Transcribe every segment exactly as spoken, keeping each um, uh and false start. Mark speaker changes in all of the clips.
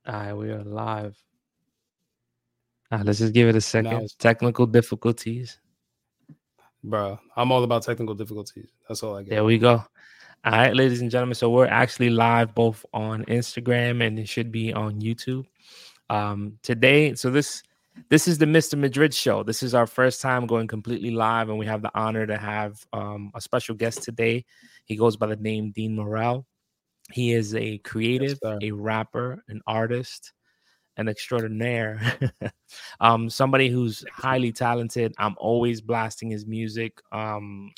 Speaker 1: All right, we are live. All right, let's just give it a second.
Speaker 2: Mouse,
Speaker 1: Technical difficulties.
Speaker 2: bro. I'm all about technical difficulties. That's all I
Speaker 1: There
Speaker 2: get.
Speaker 1: we go. All right, ladies and gentlemen. So we're actually live both on Instagram and it should be on YouTube. Um, today, so this this is the Mister Madrid show. This is our first time going completely live, and we have the honor to have um, a special guest today. He goes by the name Dean Morel. He is a creative,
Speaker 2: Yes,
Speaker 1: a rapper, an artist, an extraordinaire, um, somebody who's highly talented. I'm always blasting his music um,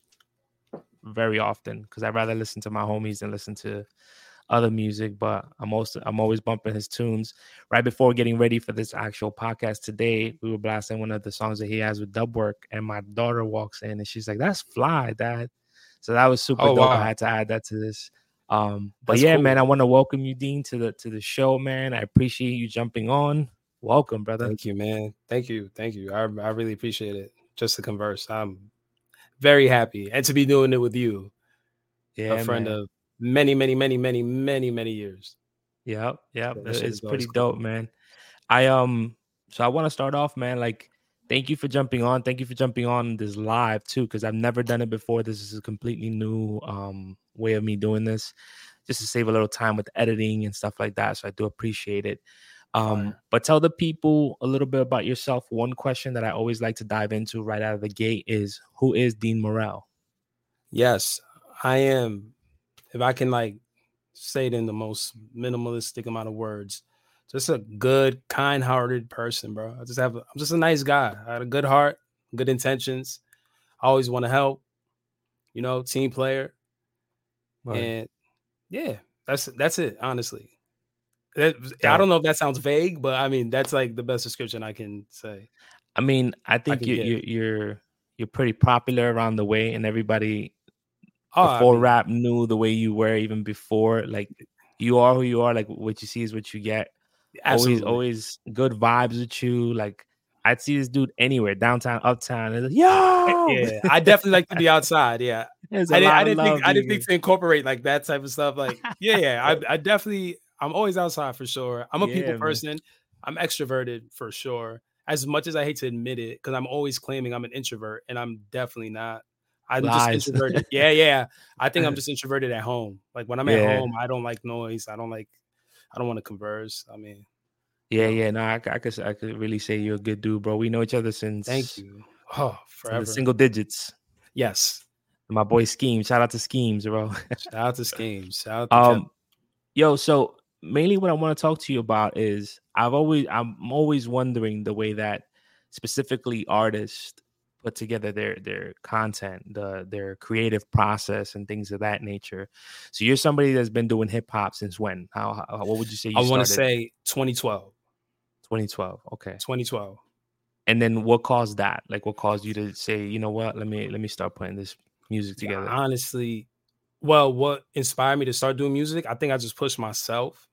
Speaker 1: very often because I'd rather listen to my homies than listen to other music. But I'm also I'm always bumping his tunes. Right before getting ready for this actual podcast today, we were blasting one of the songs that he has with Dubwork, and my daughter walks in and she's like, "That's fly, Dad." So that was super
Speaker 2: Oh
Speaker 1: dope. I
Speaker 2: wow,
Speaker 1: had to add that to this. Um, but
Speaker 2: that's
Speaker 1: yeah,
Speaker 2: cool.
Speaker 1: man, I want to welcome you, Dean, to the to the show, man. I appreciate you jumping on. Welcome, brother.
Speaker 2: Thank you, man. Thank you, thank you. I I really appreciate it. Just to converse, I'm very happy, and to be doing it with you, a
Speaker 1: Yeah,
Speaker 2: friend
Speaker 1: man.
Speaker 2: of many, many, many, many, many, many years.
Speaker 1: Yep, yep.
Speaker 2: So that shit
Speaker 1: It's
Speaker 2: is always
Speaker 1: pretty dope,
Speaker 2: cool.
Speaker 1: man. I um so I want to start off, man. Like, thank you for jumping on. Thank you for jumping on this live too, because I've never done it before. This is a completely new um way of me doing this, just to save a little time with editing and stuff like that. So I do appreciate it. Um,
Speaker 2: Fire.
Speaker 1: but tell the people a little bit about yourself. One question that I always like to dive into right out of the gate is, who is Dean Morel?
Speaker 2: Yes, I am. If I can like say it in the most minimalistic amount of words, just a good, kind-hearted person, bro. I just have. I'm just a nice guy. I had a good heart, good intentions. I always want to help. You know, team player,
Speaker 1: Word.
Speaker 2: and yeah, that's that's it. Honestly, That- I don't
Speaker 1: Dope.
Speaker 2: know if that sounds vague, but I mean that's like the best description I can say.
Speaker 1: I mean, I
Speaker 2: I
Speaker 1: think
Speaker 2: can
Speaker 1: you
Speaker 2: give.
Speaker 1: you you're you're pretty popular around the way, and everybody
Speaker 2: Oh, I
Speaker 1: before
Speaker 2: mean,
Speaker 1: rap knew the way you were even before. Like, you are who you are. Like, what you see is what you get. Always,
Speaker 2: absolutely.
Speaker 1: always good vibes with you. Like, I'd see this dude anywhere, downtown, uptown. And like,
Speaker 2: Eh,
Speaker 1: yo,
Speaker 2: Yeah, I definitely like to be outside. Yeah,
Speaker 1: there's a
Speaker 2: I didn't. I
Speaker 1: lot of
Speaker 2: didn't think.
Speaker 1: love
Speaker 2: I
Speaker 1: being
Speaker 2: didn't think
Speaker 1: here.
Speaker 2: to incorporate like that type of stuff. Like, yeah, yeah. I, I definitely. I'm always outside for sure. I'm a people
Speaker 1: Yeah, man.
Speaker 2: person. I'm extroverted for sure. As much as I hate to admit it, because I'm always claiming I'm an introvert, and I'm definitely not. I'm just
Speaker 1: Lies.
Speaker 2: introverted. Yeah, yeah. I think I'm just introverted at home. Like when I'm at
Speaker 1: Yeah.
Speaker 2: home, I don't like noise. I don't like. I don't want to converse. I mean, you
Speaker 1: Yeah,
Speaker 2: know.
Speaker 1: yeah. No, I, I could I could really say you're a good dude, bro. We know each other
Speaker 2: Thank
Speaker 1: since
Speaker 2: you. Oh,
Speaker 1: since the
Speaker 2: forever.
Speaker 1: single digits.
Speaker 2: Yes.
Speaker 1: My boy Schemes. Shout out to Schemes, bro.
Speaker 2: Shout out to Schemes. Shout out to Kev.
Speaker 1: um, yo, so mainly what I want to talk to you about is I've always I'm always wondering the way that specifically artists put together their their content, the their creative process and things of that nature. So you're somebody that's been doing hip hop since when? How, how what would you say
Speaker 2: I
Speaker 1: you
Speaker 2: want to
Speaker 1: started?
Speaker 2: say twenty twelve.
Speaker 1: twenty twelve. Okay.
Speaker 2: twenty twelve.
Speaker 1: And then what caused that? Like, what caused you to say, you know what, let me let me start putting this music
Speaker 2: Yeah,
Speaker 1: together?
Speaker 2: honestly, well, what inspired me to start doing music? I think I just pushed myself.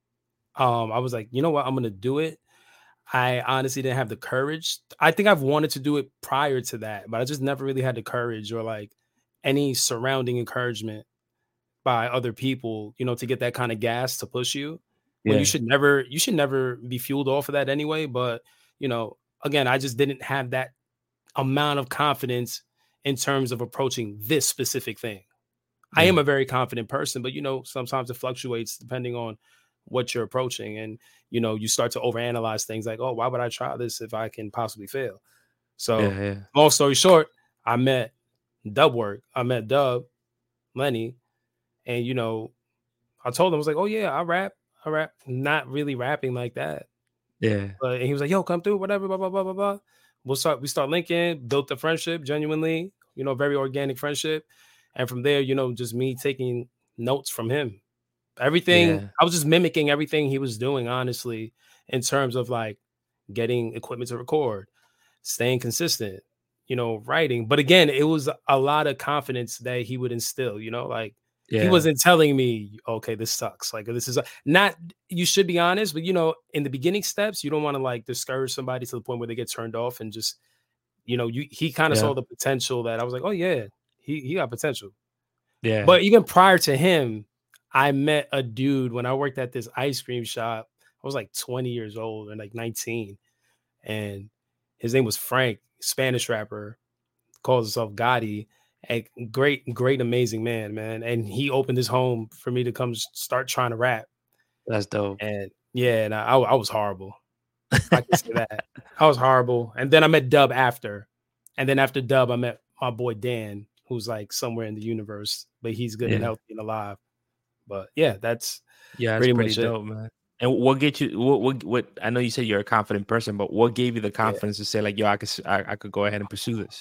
Speaker 2: Um, I was like, you know what, I'm gonna do it. I honestly didn't have the courage. I think I've wanted to do it prior to that, but I just never really had the courage or like any surrounding encouragement by other people, you know, to get that kind of gas to push you when you
Speaker 1: Yeah.
Speaker 2: should never, you should never be fueled off of that anyway. But, you know, again, I just didn't have that amount of confidence in terms of approaching this specific thing. I am
Speaker 1: Yeah.
Speaker 2: a very confident person, but you know, sometimes it fluctuates depending on what you're approaching. And, you know, you start to overanalyze things like, oh, why would I try this if I can possibly fail?
Speaker 1: Yeah.
Speaker 2: So,
Speaker 1: Yeah.
Speaker 2: long story short, I met Dub Work. I met Dub, Lenny, and, you know, I told him, I was like, oh, yeah, I rap. I rap. Not really rapping like that.
Speaker 1: Yeah.
Speaker 2: But and he was like, yo, come through, whatever, blah, blah, blah, blah, blah. We'll start, we start linking, built the friendship genuinely, you know, very organic friendship. And from there, you know, just me taking notes from him. Everything,
Speaker 1: Yeah.
Speaker 2: I was just mimicking everything he was doing, honestly, in terms of like getting equipment to record, staying consistent, you know, writing. But again, it was a lot of confidence that he would instill, you know, like he
Speaker 1: Yeah.
Speaker 2: wasn't telling me, okay, this sucks. Like this is a, not, you should be honest, but you know, in the beginning steps, you don't want to like discourage somebody to the point where they get turned off and just, you know, you he kind of
Speaker 1: Yeah.
Speaker 2: saw the potential that I was like, oh yeah, he he got potential.
Speaker 1: Yeah.
Speaker 2: But even prior to him, I met a dude when I worked at this ice cream shop. I was like twenty years old and like nineteen. And his name was Frank, Spanish rapper, calls himself Gotti. A great, great, amazing man, man. And he opened his home for me to come start trying to rap.
Speaker 1: That's dope.
Speaker 2: And yeah, and I, I was horrible. I can say that. I was horrible. And then I met Dub after. And then after Dub, I met my boy Dan, who's like somewhere in the universe, but he's good
Speaker 1: Yeah.
Speaker 2: and healthy and alive. But yeah, that's
Speaker 1: Yeah, that's
Speaker 2: pretty,
Speaker 1: pretty,
Speaker 2: much
Speaker 1: dope,
Speaker 2: it.
Speaker 1: man. And what get you? What, what? What? I know you said you're a confident person, but what gave you the confidence yeah. to say like, "Yo, I could, I, I could go ahead and pursue this"?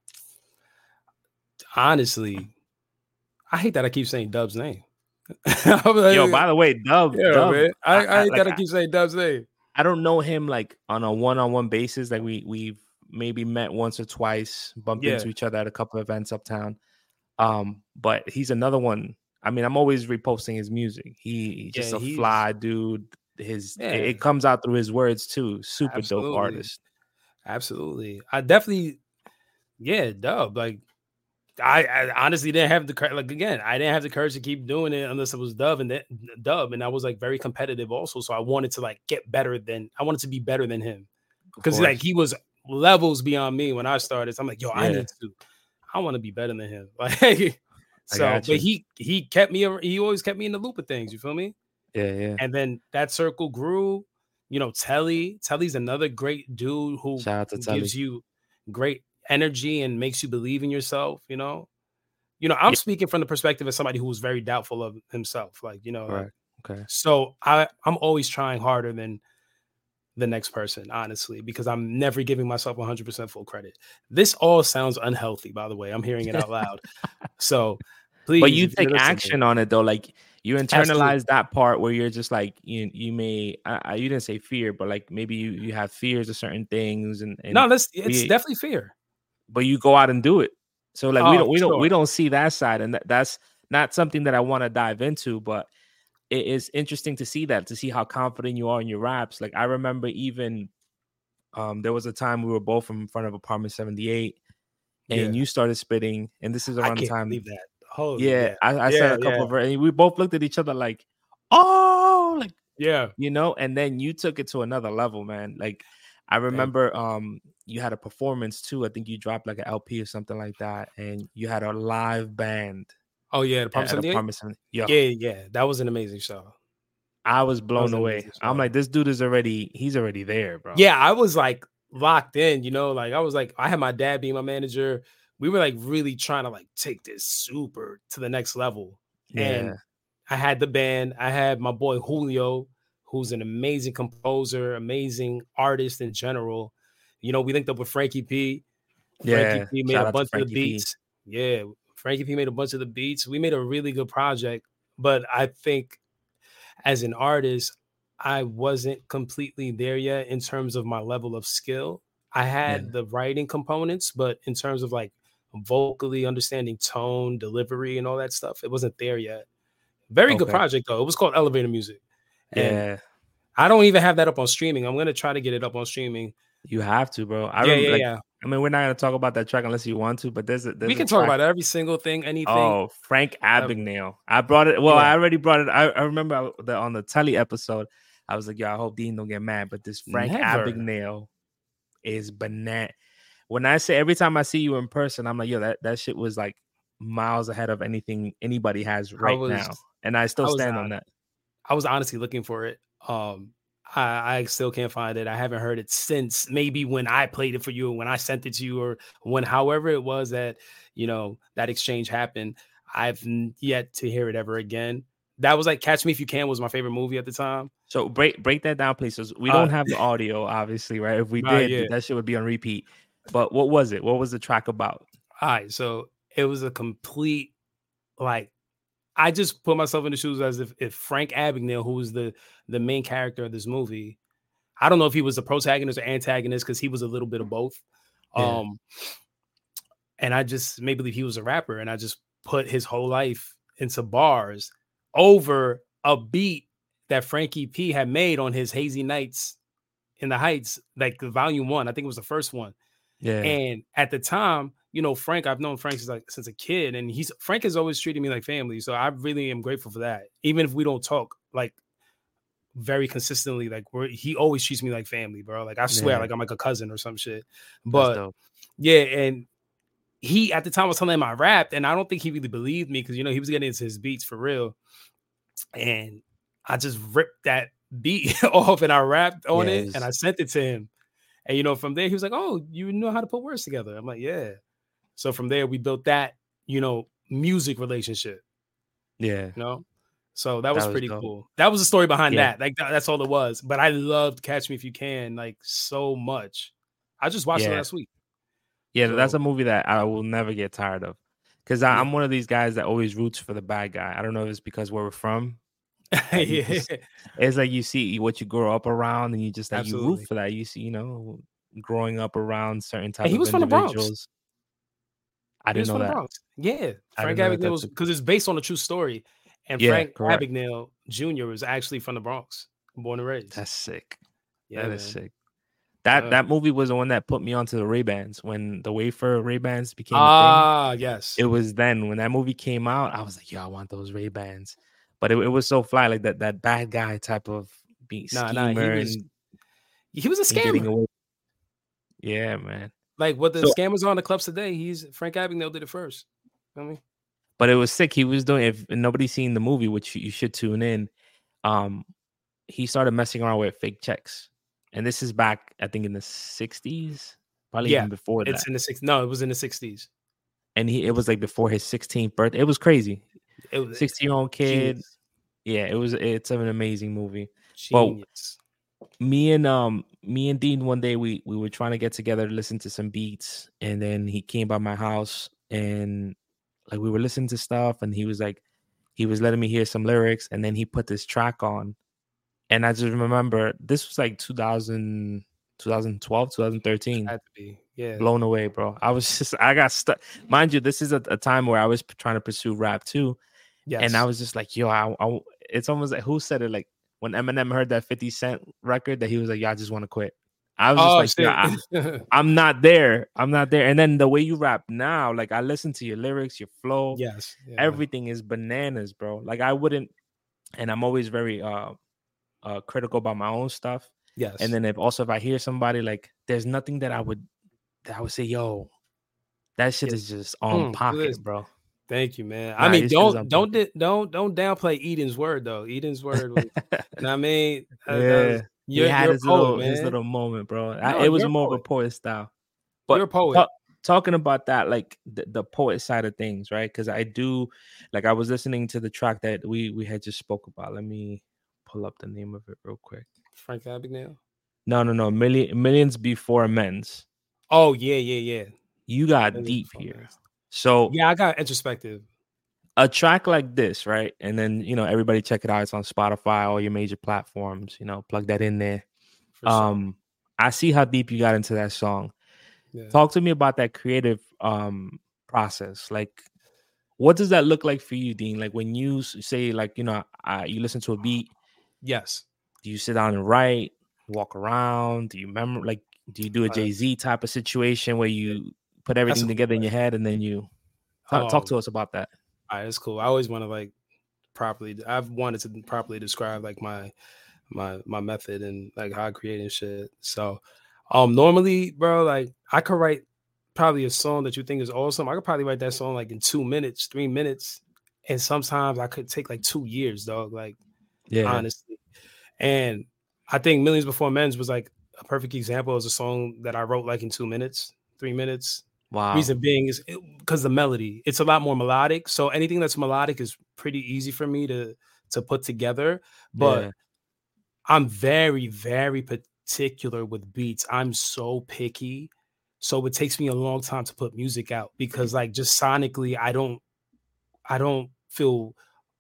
Speaker 2: Honestly, I hate that I keep saying Dub's name.
Speaker 1: like, Yo, by the way, Dub,
Speaker 2: yeah,
Speaker 1: Dub
Speaker 2: man. I, I, I hate
Speaker 1: like,
Speaker 2: that I keep saying Dub's name.
Speaker 1: I don't know him like on a one-on-one basis. Like we we've maybe met once or twice, bumped yeah. into each other at a couple of events uptown. Um, but he's another one. I mean, I'm always reposting his music. He, he's just yeah, a he's, fly dude. His yeah. it, it comes out through his words too. Super Absolutely. dope artist.
Speaker 2: Absolutely. I definitely, yeah, Dub. Like, I, I honestly didn't have the courage. Like again, I didn't have the courage to keep doing it unless it was Dub and then Dub, and I was like very competitive also. So I wanted to like get better than I wanted to be better than him because like he was levels beyond me when I started. So I'm like, yo, yeah. I need to. I want to be better than him. Like. So, but he he kept me. He always kept me in the loop of things. You feel me?
Speaker 1: Yeah, yeah.
Speaker 2: And then that circle grew. You know, Telly. Telly's another great dude who,
Speaker 1: Shout out to
Speaker 2: who
Speaker 1: Telly.
Speaker 2: gives you great energy and makes you believe in yourself. You know, you know. I'm yeah. speaking from the perspective of somebody who was very doubtful of himself. Like, you know,
Speaker 1: right.
Speaker 2: like,
Speaker 1: okay.
Speaker 2: So I I'm always trying harder than the next person, honestly, because I'm never giving myself one hundred percent full credit. This all sounds unhealthy, by the way. I'm hearing it out loud. So. Please,
Speaker 1: but you take action on it though, like you internalize Absolutely. that part where you're just like you you may I, I, you didn't say fear, but like maybe you, you have fears of certain things and, and
Speaker 2: no, that's it's
Speaker 1: we,
Speaker 2: definitely fear.
Speaker 1: But you go out and do it. So like
Speaker 2: oh,
Speaker 1: we don't we
Speaker 2: sure.
Speaker 1: don't we don't see that side, and that, that's not something that I want to dive into, but it is interesting to see that to see how confident you are in your raps. Like I remember even um there was a time we were both in front of Apartment seventy-eight, and yeah. you started spitting, and this is around
Speaker 2: I can't
Speaker 1: the time.
Speaker 2: Believe that. Holy
Speaker 1: yeah,
Speaker 2: yeah,
Speaker 1: I, I
Speaker 2: yeah,
Speaker 1: said a couple
Speaker 2: yeah.
Speaker 1: of, and we both looked at each other like, oh, like
Speaker 2: yeah,
Speaker 1: you know. And then you took it to another level, man. Like I remember, um, you had a performance too. I think you dropped like an L P or something like that, and you had a live band.
Speaker 2: Oh yeah, the Apartment
Speaker 1: yeah,
Speaker 2: yeah, yeah. That was an amazing show.
Speaker 1: I was blown was away. I'm like, this dude is already, he's already there, bro.
Speaker 2: Yeah, I was like locked in. You know, like I was like, I had my dad being my manager. We were like really trying to like take this super to the next level.
Speaker 1: Yeah.
Speaker 2: And I had the band. I had my boy Julio, who's an amazing composer, amazing artist in general. You know, we linked up with Frankie P. Frankie
Speaker 1: yeah.
Speaker 2: P made
Speaker 1: Shout
Speaker 2: a bunch of the
Speaker 1: P.
Speaker 2: beats. Yeah. Frankie P made a bunch of the beats. We made a really good project. But I think as an artist, I wasn't completely there yet in terms of my level of skill. I had yeah. the writing components, but in terms of like vocally understanding tone, delivery, and all that stuff, it wasn't there yet. Very okay. good project though. It was called Elevator Music.
Speaker 1: Yeah.
Speaker 2: And I don't even have that up on streaming. I'm gonna try to get it up on streaming.
Speaker 1: You have to, bro. I
Speaker 2: yeah,
Speaker 1: remember,
Speaker 2: yeah,
Speaker 1: like,
Speaker 2: yeah.
Speaker 1: I mean, we're not gonna talk about that track unless you want to, but there's a there's
Speaker 2: we can
Speaker 1: a
Speaker 2: talk
Speaker 1: track.
Speaker 2: about every single thing, anything.
Speaker 1: Oh, Frank Abagnale. I brought it. Well,
Speaker 2: yeah.
Speaker 1: I already brought it. I, I remember the, on the Telly episode, I was like, yo, I hope Dean don't get mad, but this Frank
Speaker 2: Never.
Speaker 1: Abagnale is banana. When I say every time I see you in person, I'm like, yo, that, that shit was like miles ahead of anything anybody has right
Speaker 2: was,
Speaker 1: now. And I still
Speaker 2: I
Speaker 1: stand
Speaker 2: on,
Speaker 1: on that.
Speaker 2: I was honestly looking for it. Um, I, I still can't find it. I haven't heard it since maybe when I played it for you, when I sent it to you, or when however it was that, you know, that exchange happened. I've yet to hear it ever again. That was like Catch Me If You Can was my favorite movie at the time.
Speaker 1: So break break that down, please. So we don't uh, have the audio, obviously, right? If we
Speaker 2: uh,
Speaker 1: did,
Speaker 2: yeah.
Speaker 1: that shit would be on repeat. But what was it? What was the track about?
Speaker 2: All right, so it was a complete, like, I just put myself in the shoes as if, if Frank Abagnale, who was the, the main character of this movie, I don't know if he was the protagonist or antagonist because he was a little bit of both.
Speaker 1: Yeah.
Speaker 2: Um, and I just made believe he was a rapper, and I just put his whole life into bars over a beat that Frankie P had made on his Hazy Nights in the Heights, like the volume one. I think it was the first one.
Speaker 1: Yeah.
Speaker 2: And at the time, you know, Frank, I've known Frank since like since a kid, and he's Frank has always treated me like family. So I really am grateful for that. Even if we don't talk, like very consistently. Like we're, he always treats me like family, bro. Like I swear,
Speaker 1: Yeah.
Speaker 2: like I'm like a cousin or some shit.
Speaker 1: That's
Speaker 2: But
Speaker 1: dope.
Speaker 2: yeah, and he at the time was telling him I rapped, and I don't think he really believed me because you know he was getting into his beats for real. And I just ripped that beat off and I rapped on
Speaker 1: Yeah,
Speaker 2: it
Speaker 1: it's-
Speaker 2: and I sent it to him. And you know, from there he was like, "Oh, you know how to put words together." I'm like, "Yeah." So from there we built that, you know, music relationship.
Speaker 1: yeah,
Speaker 2: You know, so that was
Speaker 1: that was
Speaker 2: pretty
Speaker 1: dope.
Speaker 2: cool. That was the story behind
Speaker 1: Yeah.
Speaker 2: that. Like that- that's all it was. But I loved Catch Me If You Can like so much. I just watched it
Speaker 1: Yeah.
Speaker 2: last week.
Speaker 1: Yeah, that's
Speaker 2: So-
Speaker 1: a movie that I will never get tired of. Because I'm
Speaker 2: Yeah.
Speaker 1: one of these guys that always roots for the bad guy. I don't know if it's because where we're from. that you
Speaker 2: yeah,
Speaker 1: just- it's like you see what you grow up around, and you just like you root
Speaker 2: absolutely.
Speaker 1: for that. You see, you know, growing up around certain type
Speaker 2: And he
Speaker 1: of
Speaker 2: was from the Bronx.
Speaker 1: individuals. I
Speaker 2: He
Speaker 1: didn't
Speaker 2: was
Speaker 1: know
Speaker 2: from the
Speaker 1: that.
Speaker 2: Bronx. Yeah,
Speaker 1: I
Speaker 2: Frank
Speaker 1: didn't know that.
Speaker 2: Abagnale
Speaker 1: That's
Speaker 2: was
Speaker 1: a,
Speaker 2: because it's based on a true story, and
Speaker 1: yeah,
Speaker 2: Frank
Speaker 1: correct.
Speaker 2: Abagnale Junior was actually from the Bronx, born and raised.
Speaker 1: That's sick.
Speaker 2: Yeah,
Speaker 1: that
Speaker 2: man.
Speaker 1: is sick. That
Speaker 2: Yeah.
Speaker 1: that movie was the one that put me onto the Ray-Bans when the wafer Ray-Bans became a
Speaker 2: Ah, yes.
Speaker 1: thing. It was then when that movie came out, I was like, yo, I want those Ray-Bans. But it, it was so fly, like that that bad guy type of being
Speaker 2: Nah,
Speaker 1: schemer
Speaker 2: nah, he was
Speaker 1: and,
Speaker 2: he was a
Speaker 1: and getting
Speaker 2: scammer.
Speaker 1: away. Yeah, man.
Speaker 2: Like what the
Speaker 1: So-
Speaker 2: scammers are on the clubs today. He's Frank Abagnale did it first. You know what I mean,
Speaker 1: But it was sick. He was doing, if nobody's seen the movie, which you should tune in, um, he started messing around with fake checks. And this is back, I think, in the sixties, probably
Speaker 2: Yeah,
Speaker 1: even before that.
Speaker 2: it's in the six. No, it was in the sixties.
Speaker 1: And he it was like before his sixteenth birthday. It was crazy.
Speaker 2: It was
Speaker 1: sixteen-year-old kid.
Speaker 2: genius.
Speaker 1: Yeah, it was it's an amazing movie. Well,
Speaker 2: Genius.
Speaker 1: Me and um me and Dean one day we we were trying to get together to listen to some beats, and then he came by my house and like we were listening to stuff, and he was like he was letting me hear some lyrics, and then he put this track on, and I just remember this was like two thousand, twenty twelve, twenty thirteen.
Speaker 2: Had to be. Yeah.
Speaker 1: Blown away, bro. I was just I got stuck. Mind you, this is a, a time where I was p- trying to pursue rap too.
Speaker 2: Yes.
Speaker 1: And I was just like, yo, I, I it's almost like, who said it? Like when Eminem heard that fifty Cent record, that he was like, yeah, I just want to quit. I was
Speaker 2: oh,
Speaker 1: just like, yeah,
Speaker 2: shit.
Speaker 1: I, I'm not there. I'm not there. And then the way you rap now, like I listen to your lyrics, your flow,
Speaker 2: yes. Yeah.
Speaker 1: everything is bananas, bro. Like I wouldn't, and I'm always very uh uh critical about my own stuff.
Speaker 2: Yes.
Speaker 1: And then if also if I hear somebody, like there's nothing that I would that I would say, yo, that shit
Speaker 2: Yeah.
Speaker 1: is just on
Speaker 2: Mm,
Speaker 1: pocket,
Speaker 2: listen.
Speaker 1: bro.
Speaker 2: Thank you, man.
Speaker 1: Nah,
Speaker 2: I mean,
Speaker 1: your shit is on
Speaker 2: don't don't
Speaker 1: pocket.
Speaker 2: di- don't don't downplay Eden's word though. Eden's word was, you know what I mean, Uh, that
Speaker 1: Yeah,
Speaker 2: was-
Speaker 1: he
Speaker 2: you're,
Speaker 1: had
Speaker 2: you're a
Speaker 1: his
Speaker 2: poet,
Speaker 1: little
Speaker 2: man.
Speaker 1: his little moment, bro. I-
Speaker 2: No,
Speaker 1: it was
Speaker 2: you're a
Speaker 1: more of a
Speaker 2: poet.
Speaker 1: poet style. But
Speaker 2: You're a poet.
Speaker 1: talk- talking about that, like the, the poet side of things, right? Because I do, like, I was listening to the track that we we had just spoke about. Let me pull up the name of it real quick.
Speaker 2: Frank Abagnale.
Speaker 1: No, no, no. Million millions before amends.
Speaker 2: Oh yeah, yeah, yeah.
Speaker 1: You got
Speaker 2: Millions
Speaker 1: deep
Speaker 2: Before
Speaker 1: here.
Speaker 2: Amends.
Speaker 1: So
Speaker 2: Yeah, I got introspective.
Speaker 1: a track like this, right? And then you know everybody check it out. It's on Spotify, all your major platforms. You know, plug that in there.
Speaker 2: For sure.
Speaker 1: Um, I see how deep you got into that song.
Speaker 2: Yeah.
Speaker 1: Talk to me about that creative um process. Like, what does that look like for you, Dean? Like when you s- say, like, you know, uh, you listen to a beat,
Speaker 2: Yes.
Speaker 1: do you sit down and write, walk around? Do you remember, like, do you do a
Speaker 2: Uh,
Speaker 1: Jay-Z type of situation where you put everything
Speaker 2: a
Speaker 1: together in
Speaker 2: cool
Speaker 1: your head and then you talk, talk
Speaker 2: Um,
Speaker 1: to us about that?
Speaker 2: All right, that's cool. I always want to like properly. I've wanted to properly describe like my my my method and like how I create and shit. So, um, normally, bro, like I could write probably a song that you think is awesome. I could probably write that song like in two minutes, three minutes, and sometimes I could take like two years, dog. Like
Speaker 1: Yeah,
Speaker 2: honestly, and I think Millions Before Men's was like a perfect example as a song that I wrote like in two minutes, three minutes.
Speaker 1: wow.
Speaker 2: Reason being is because the melody, it's a lot more melodic. So anything that's melodic is pretty easy for me to to put together. But
Speaker 1: Yeah.
Speaker 2: I'm very, very particular with beats. I'm so picky. So it takes me a long time to put music out because like just sonically, I don't I don't feel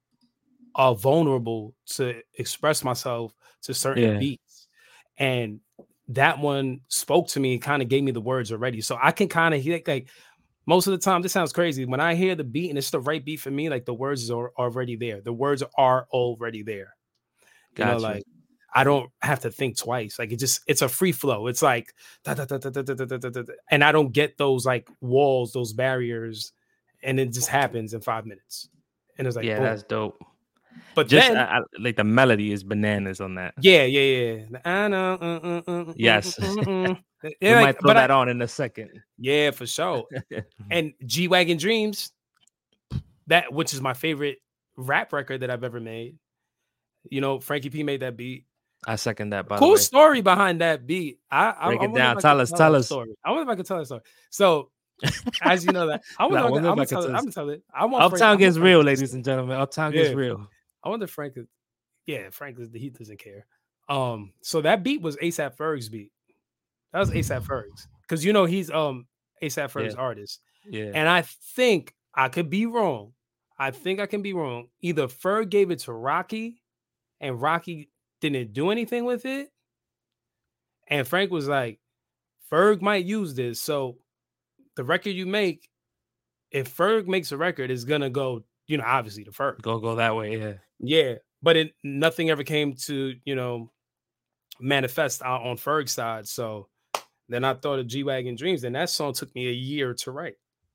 Speaker 2: uh vulnerable to express myself to certain
Speaker 1: Yeah.
Speaker 2: beats. And that one spoke to me and kind of gave me the words already. So I can kind of hear like most of the time, this sounds crazy. When I hear the beat and it's the right beat for me, like the words are already there. The words are already there. You know,
Speaker 1: Gotcha.
Speaker 2: like I don't have to think twice. Like it just it's a free flow. It's like da, da, da, da, da, da, da, da, da, da. And I don't get those like walls, those barriers, and it just happens in five minutes. And it's like
Speaker 1: Yeah,
Speaker 2: boom.
Speaker 1: that's dope.
Speaker 2: But
Speaker 1: Just
Speaker 2: then,
Speaker 1: I, I, like the melody is bananas on that.
Speaker 2: yeah, yeah, yeah. I know. Uh, uh, uh, uh,
Speaker 1: Yes,
Speaker 2: uh, uh, uh.
Speaker 1: we
Speaker 2: Yeah, like,
Speaker 1: might throw
Speaker 2: but I,
Speaker 1: that on in a second.
Speaker 2: yeah, for sure. And G-Wagon Dreams, that which is my favorite rap record that I've ever made. You know, Frankie P made that beat.
Speaker 1: I second that. By the
Speaker 2: Cool
Speaker 1: way,
Speaker 2: story behind that beat. I I,
Speaker 1: break
Speaker 2: I
Speaker 1: it
Speaker 2: wonder
Speaker 1: down.
Speaker 2: if I
Speaker 1: Tell
Speaker 2: could
Speaker 1: us.
Speaker 2: tell
Speaker 1: Tell
Speaker 2: that
Speaker 1: us.
Speaker 2: story. I wonder if I could tell that story. So, as you know that, I wonder
Speaker 1: Nah,
Speaker 2: if I could,
Speaker 1: wonder if
Speaker 2: I'm
Speaker 1: I
Speaker 2: gonna
Speaker 1: could
Speaker 2: tell it.
Speaker 1: tell
Speaker 2: I'm
Speaker 1: this.
Speaker 2: gonna tell it. I want Frank.
Speaker 1: Uptown
Speaker 2: I want
Speaker 1: gets
Speaker 2: Frank
Speaker 1: real,
Speaker 2: to
Speaker 1: ladies
Speaker 2: listen.
Speaker 1: and gentlemen. Uptown
Speaker 2: Yeah,
Speaker 1: gets real.
Speaker 2: I wonder if Frank. Is, yeah, Frank is he doesn't care. Um, so that beat was ASAP Ferg's beat. That was ASAP Ferg's because you know he's um ASAP
Speaker 1: Yeah,
Speaker 2: Ferg's artist,
Speaker 1: yeah.
Speaker 2: and I think I could be wrong. I think I can be wrong. Either Ferg gave it to Rocky, and Rocky didn't do anything with it, and Frank was like, Ferg might use this. So the record you make, if Ferg makes a record, it's gonna go, you know, obviously to Ferg.
Speaker 1: Go go that way. Yeah.
Speaker 2: Yeah. But it nothing ever came to, you know, manifest out on Ferg's side. So then I thought of G-Wagon Dreams, and that song took me a year to write.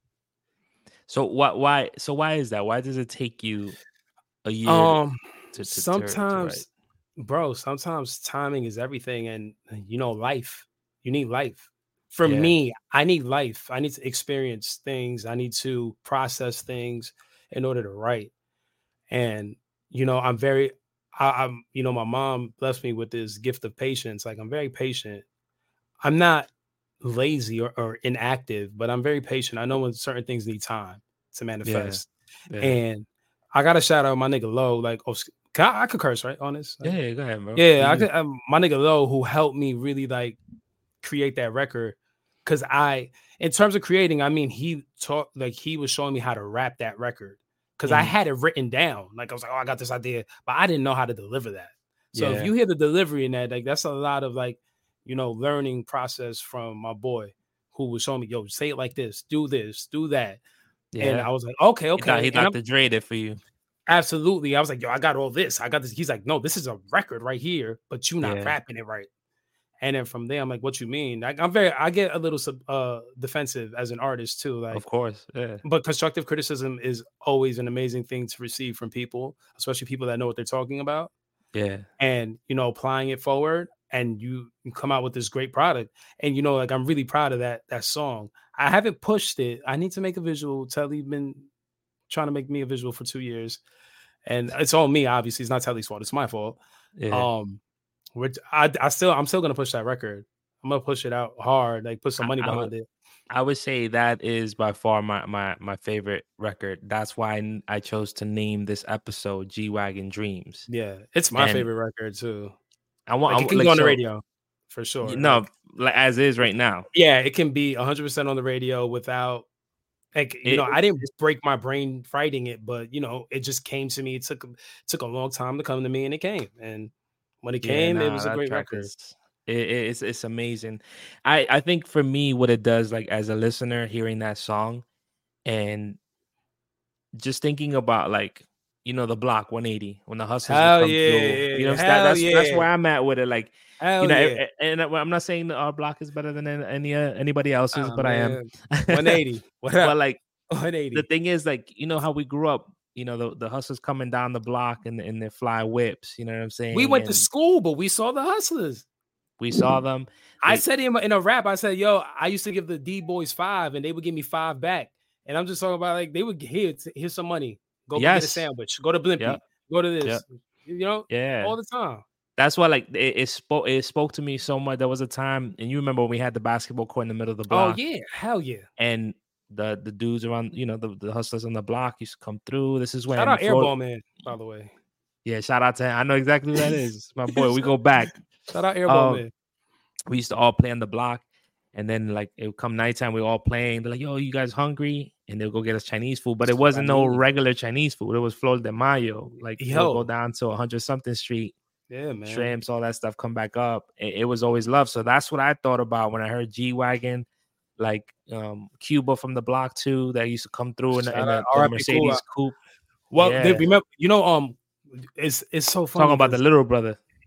Speaker 1: So what? Why? So why is that? Why does it take you a year
Speaker 2: Um
Speaker 1: to to, to,
Speaker 2: sometimes,
Speaker 1: to
Speaker 2: bro, sometimes timing is everything, and you know, life. You need life. For
Speaker 1: yeah.
Speaker 2: me, I need life. I need to experience things. I need to process things in order to write. And you know, I'm very, I, I'm, you know, my mom blessed me with this gift of patience. Like I'm very patient. I'm not lazy or, or inactive, but I'm very patient. I know when certain things need time to manifest.
Speaker 1: Yeah.
Speaker 2: And I got to shout out my nigga Low. Like, oh, can I, I could curse, right? On this?
Speaker 1: Yeah, yeah, go ahead, bro.
Speaker 2: Yeah, I could. Um, my nigga Low, who helped me really like create that record. Cause I, in terms of creating, I mean, he taught, like, he was showing me how to rap that record. Cause mm-hmm. I had it written down. Like, I was like, oh, I got this idea, but I didn't know how to deliver that. So yeah. if you hear the delivery in that, like, that's a lot of like, you know, learning process from my boy who was showing me, yo, say it like this, do this, do that. Yeah. And I was like, okay, okay.
Speaker 1: He Doctor Dre did for you.
Speaker 2: Absolutely. I was like, yo, I got all this. I got this. He's like, no, this is a record right here, but you not yeah. rapping it right. And then from there, I'm like, what you mean? Like, I'm very, I get a little uh, defensive as an artist too. Like,
Speaker 1: of course. Yeah.
Speaker 2: But constructive criticism is always an amazing thing to receive from people, especially people that know what they're talking about.
Speaker 1: Yeah.
Speaker 2: And, you know, applying it forward, and you come out with this great product. And, you know, like, I'm really proud of that, that song. I haven't pushed it. I need to make a visual. Telly been trying to make me a visual for two years. And it's all me, obviously. It's not Telly's fault. It's my fault. Yeah. Um, which I, I still, I'm still gonna push that record. I'm gonna push it out hard, like put some money
Speaker 1: I,
Speaker 2: behind
Speaker 1: I would,
Speaker 2: it.
Speaker 1: I would say that is by far my my my favorite record. That's why I chose to name this episode G-Wagon Dreams.
Speaker 2: Yeah, it's my and favorite record too.
Speaker 1: I want
Speaker 2: like, it can like, go on so, the radio for sure.
Speaker 1: No,
Speaker 2: like,
Speaker 1: like as is right now.
Speaker 2: Yeah, it can be one hundred percent on the radio without. Like, you it, know, I didn't break my brain writing it, but you know, it just came to me. It took it took a long time to come to me, and it came. And when it came, yeah, nah, it was a great record.
Speaker 1: Is, it, it's it's amazing. I I think for me, what it does, like as a listener, hearing that song, and just thinking about like you know the block one eighty when the hustlers
Speaker 2: Hell
Speaker 1: come
Speaker 2: yeah,
Speaker 1: through. You know,
Speaker 2: Hell
Speaker 1: that's
Speaker 2: yeah.
Speaker 1: that's where I'm at with it. Like
Speaker 2: Hell
Speaker 1: you know,
Speaker 2: yeah.
Speaker 1: and, and I'm not saying that our block is better than any uh, anybody else's,
Speaker 2: oh,
Speaker 1: but
Speaker 2: man. I am one eighty. What
Speaker 1: up? But like
Speaker 2: one eighty.
Speaker 1: The thing is, like you know how we grew up. You know, the, the hustlers coming down the block in, in their fly whips. You know what I'm saying?
Speaker 2: We went
Speaker 1: and
Speaker 2: to school, but we saw the hustlers.
Speaker 1: We saw them.
Speaker 2: I
Speaker 1: they,
Speaker 2: said in, in a rap, I said, yo, I used to give the D-boys five, and they would give me five back. And I'm just talking about, like, they would, here, here's some money. Go yes. get a sandwich. Go to Blimpie. Yep. Go to this. Yep. You know?
Speaker 1: Yeah.
Speaker 2: All the time.
Speaker 1: That's why, like, it, it spoke it spoke to me so much. There was a time, and you remember when we had the basketball court in the middle of the block.
Speaker 2: Oh, yeah. Hell yeah.
Speaker 1: And the the dudes around, you know, the, the hustlers on the block used to come through. This is when
Speaker 2: shout out Airball Man, by the way.
Speaker 1: Yeah, shout out to him. I know exactly who that is. My boy. We go back.
Speaker 2: Shout out Airball
Speaker 1: um,
Speaker 2: Man.
Speaker 1: We used to all play on the block, and then like it would come nighttime, we were all playing. They're like, "Yo, you guys hungry?" And they'll go get us Chinese food, but it wasn't no regular Chinese food. It was Flor de Mayo. Like yo, go down to one hundred something street.
Speaker 2: Yeah, man.
Speaker 1: Shrimps, all that stuff, come back up. It, it was always love. So that's what I thought about when I heard G-Wagon. Like um, Cuba from the block too, that used to come through in, in a, a Mercedes
Speaker 2: cool.
Speaker 1: coupe.
Speaker 2: Well,
Speaker 1: yeah.
Speaker 2: they remember, you know, um, it's it's so funny.
Speaker 1: Talking about the little brother.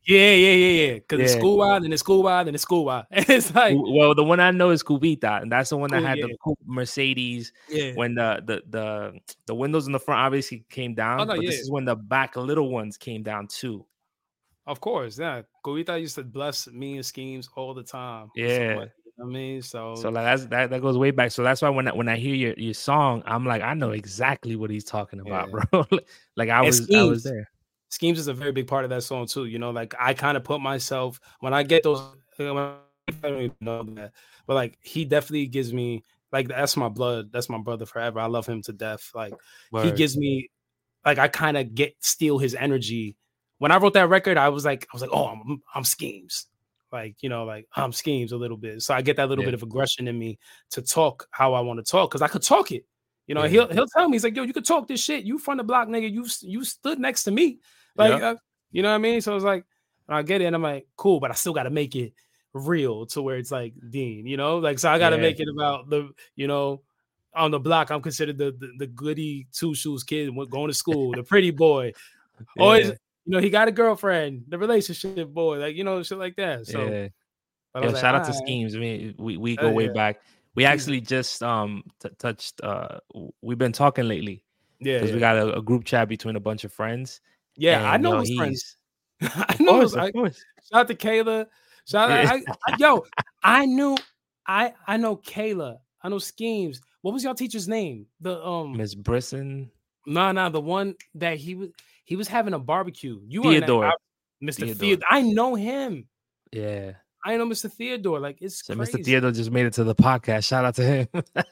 Speaker 2: Yeah, yeah, yeah, yeah. Because it's
Speaker 1: Yeah.
Speaker 2: school wild, and it's school wild, and it's school wild. And it's like,
Speaker 1: Well, the one I know is Cubita, and that's the one that
Speaker 2: cool,
Speaker 1: had
Speaker 2: yeah,
Speaker 1: the coupe Mercedes
Speaker 2: yeah.
Speaker 1: when the the the the windows in the front obviously came
Speaker 2: Oh
Speaker 1: down,
Speaker 2: no,
Speaker 1: but
Speaker 2: yeah.
Speaker 1: this is when the back little ones came down too.
Speaker 2: Of course, yeah. Cubita used to bless me and schemes all the time with some
Speaker 1: Yeah.
Speaker 2: money. You know what I mean?
Speaker 1: So
Speaker 2: So
Speaker 1: like that's that, that goes way back. So that's why when I, when I hear your, your song, I'm like, I know exactly what he's talking about,
Speaker 2: yeah.
Speaker 1: bro. Like I
Speaker 2: And
Speaker 1: was I was
Speaker 2: schemes.
Speaker 1: there.
Speaker 2: Schemes is a very big part of that song too. You know, like I kind of put myself when I get those. I don't even know that, but like he definitely gives me like that's my blood. That's my brother forever. I love him to death. Like he
Speaker 1: Word.
Speaker 2: gives me like I kind of get steal his energy. When I wrote that record, I was like I was like, oh, I'm, I'm schemes. Like you know, like I'm schemes a little bit. So I get that little
Speaker 1: Yeah.
Speaker 2: bit of aggression in me to talk how I want to talk because I could talk it. You know,
Speaker 1: Yeah.
Speaker 2: he'll he'll tell me he's like, yo, you could talk this shit. You from the block, nigga. You you stood next to me. Like,
Speaker 1: Yep.
Speaker 2: uh, you know what I mean? So it's like, I get it, and I'm like, cool, but I still got to make it real to where it's like Dean, you know, like so I got to
Speaker 1: Yeah.
Speaker 2: make it about the, you know, on the block. I'm considered the the, the goody two shoes kid going to school, the pretty boy. Always,
Speaker 1: Yeah.
Speaker 2: you know, he got a girlfriend, the relationship boy, like you know, shit like that. So,
Speaker 1: Yeah.
Speaker 2: but I
Speaker 1: Yo,
Speaker 2: was like,
Speaker 1: shout
Speaker 2: all
Speaker 1: out to
Speaker 2: right,
Speaker 1: Schemes. I mean, we we
Speaker 2: uh,
Speaker 1: go way
Speaker 2: yeah,
Speaker 1: back. We
Speaker 2: he's
Speaker 1: actually just um t- touched. Uh, w- we've been talking lately
Speaker 2: yeah,
Speaker 1: because we
Speaker 2: yeah,
Speaker 1: got a, a group chat between a bunch of friends,
Speaker 2: yeah. I
Speaker 1: and
Speaker 2: know
Speaker 1: yo,
Speaker 2: those friends.
Speaker 1: he's
Speaker 2: I
Speaker 1: of
Speaker 2: know
Speaker 1: course,
Speaker 2: those.
Speaker 1: of
Speaker 2: I
Speaker 1: course,
Speaker 2: shout out to Kayla. Shout out,
Speaker 1: yeah.
Speaker 2: I, I, yo, I knew, I I know Kayla. I know Schemes. What was y'all teacher's name? The um,
Speaker 1: Miss Brisson,
Speaker 2: no, no, the one that he was he was having a barbecue. You weren't that,
Speaker 1: Theodore,
Speaker 2: Mister
Speaker 1: Theodore.
Speaker 2: Theodore. I know him.
Speaker 1: Yeah.
Speaker 2: I know Mister Theodore. Like it's
Speaker 1: So Mister
Speaker 2: crazy.
Speaker 1: Theodore just made it to the podcast. Shout out to him.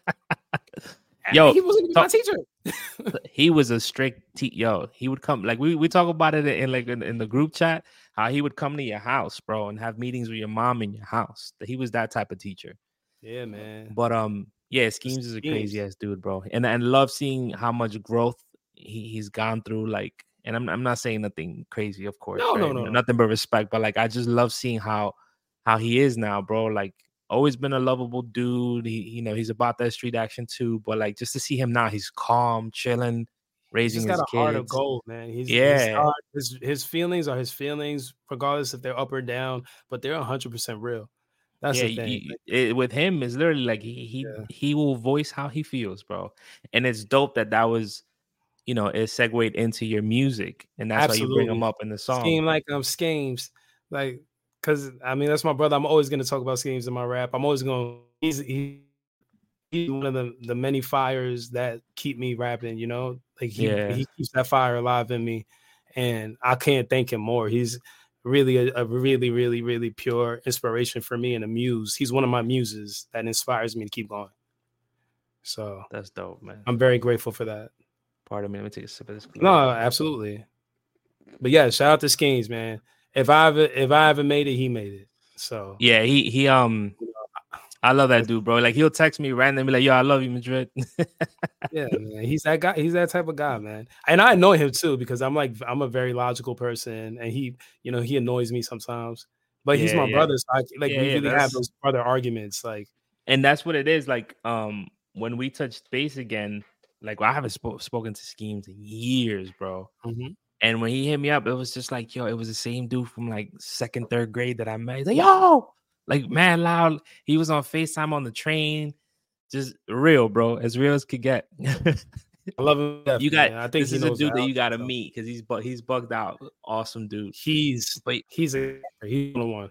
Speaker 2: And
Speaker 1: Yo,
Speaker 2: he wasn't even my
Speaker 1: talk,
Speaker 2: teacher.
Speaker 1: he was a strict te- yo. He would come like we, we talk about it in like in, in the group chat. How he would come to your house, bro, and have meetings with your mom in your house. He was that type of teacher.
Speaker 2: Yeah, man.
Speaker 1: But um, yeah,
Speaker 2: The
Speaker 1: Schemes is a crazy
Speaker 2: Schemes.
Speaker 1: ass dude, bro, and and love seeing how much growth he, he's gone through. Like, and I'm I'm not saying nothing crazy, of course,
Speaker 2: No,
Speaker 1: right?
Speaker 2: no, no, no.
Speaker 1: Nothing but respect. But like, I just love seeing how how he is now, bro. Like, always been a lovable dude. He, you know, he's about that street action too. But like, just to see him now, he's calm, chilling,
Speaker 2: He's
Speaker 1: raising
Speaker 2: just got
Speaker 1: his
Speaker 2: a heart of
Speaker 1: kids.
Speaker 2: gold, man. He's his
Speaker 1: Yeah,
Speaker 2: heart, his his feelings are his feelings, regardless if they're up or down, but they're hundred percent real. That's
Speaker 1: yeah.
Speaker 2: the
Speaker 1: You,
Speaker 2: thing.
Speaker 1: you- it, with him, it's literally like he he
Speaker 2: Yeah.
Speaker 1: he will voice how he feels, bro. And it's dope that that was, you know, it segued into your music, and that's why you bring him
Speaker 2: Absolutely.
Speaker 1: up in the song.
Speaker 2: Scheme like um schemes. Like, cause I mean that's my brother. I'm always gonna talk about schemes in my rap. I'm always gonna he's he, he's one of the, the many fires that keep me rapping, you know. Like he
Speaker 1: Yeah,
Speaker 2: he keeps that fire alive in me. And I can't thank him more. He's really a, a really, really, really pure inspiration for me and a muse. He's one of my muses that inspires me to keep going. So
Speaker 1: that's dope, man.
Speaker 2: I'm very grateful for that.
Speaker 1: Pardon me, let me take a sip of this.
Speaker 2: No, absolutely. But yeah, shout out to Schemes, man. If I ever if I ever made it, he made it. So
Speaker 1: Yeah, he he um I love that dude, bro. Like he'll text me randomly like, "Yo, I love you, Madrid."
Speaker 2: yeah, man. He's that guy. He's that type of guy, man. And I annoy him too because I'm like I'm a very logical person, and he, you know, he annoys me sometimes. But he's
Speaker 1: Yeah,
Speaker 2: my
Speaker 1: yeah,
Speaker 2: brother, so I, like
Speaker 1: yeah,
Speaker 2: we
Speaker 1: yeah.
Speaker 2: really have
Speaker 1: That's
Speaker 2: those brother arguments. Like,
Speaker 1: and that's what it is. Like um when we touched base again, like I haven't spo- spoken to Schemes in years, bro.
Speaker 2: mhm.
Speaker 1: And when he hit me up, it was just like, yo, it was the same dude from like second, third grade that I met. He's like, yo, like man, loud. He was on FaceTime on the train, just real, bro, as real as could get.
Speaker 2: I love him. To death,
Speaker 1: You got
Speaker 2: man. I think
Speaker 1: this
Speaker 2: he
Speaker 1: is a
Speaker 2: knows
Speaker 1: dude that
Speaker 2: how.
Speaker 1: you got to
Speaker 2: So.
Speaker 1: meet because he's bu- he's bugged out, awesome dude.
Speaker 2: He's
Speaker 1: But
Speaker 2: he's a he's the one.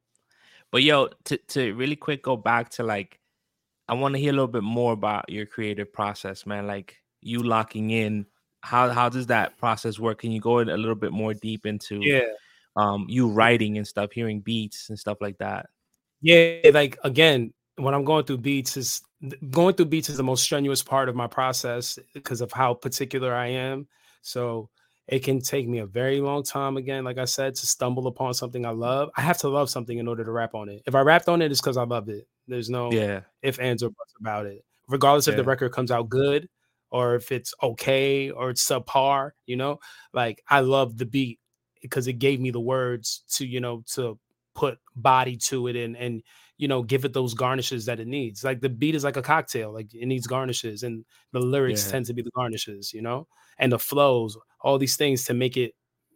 Speaker 1: but yo, to to really quick go back to like, I want to hear a little bit more about your creative process, man. Like you locking in. How how does that process work? Can you go in a little bit more deep into
Speaker 2: Yeah.
Speaker 1: um you writing and stuff, hearing beats and stuff like that?
Speaker 2: Yeah, like again, when I'm going through beats is going through beats is the most strenuous part of my process because of how particular I am. So it can take me a very long time again, like I said, to stumble upon something I love. I have to love something in order to rap on it. If I rapped on it, it's because I loved it. There's no
Speaker 1: Yeah,
Speaker 2: if, ands, or buts about it. Regardless if the
Speaker 1: yeah,
Speaker 2: record comes out good or if it's okay or it's subpar, you know, like I love the beat because it gave me the words to, you know, to put body to it and and you know give it those garnishes that it needs. Like the beat is like a cocktail, like it needs garnishes, and the lyrics
Speaker 1: yeah,
Speaker 2: tend to be the garnishes, you know, and the flows, all these things to make it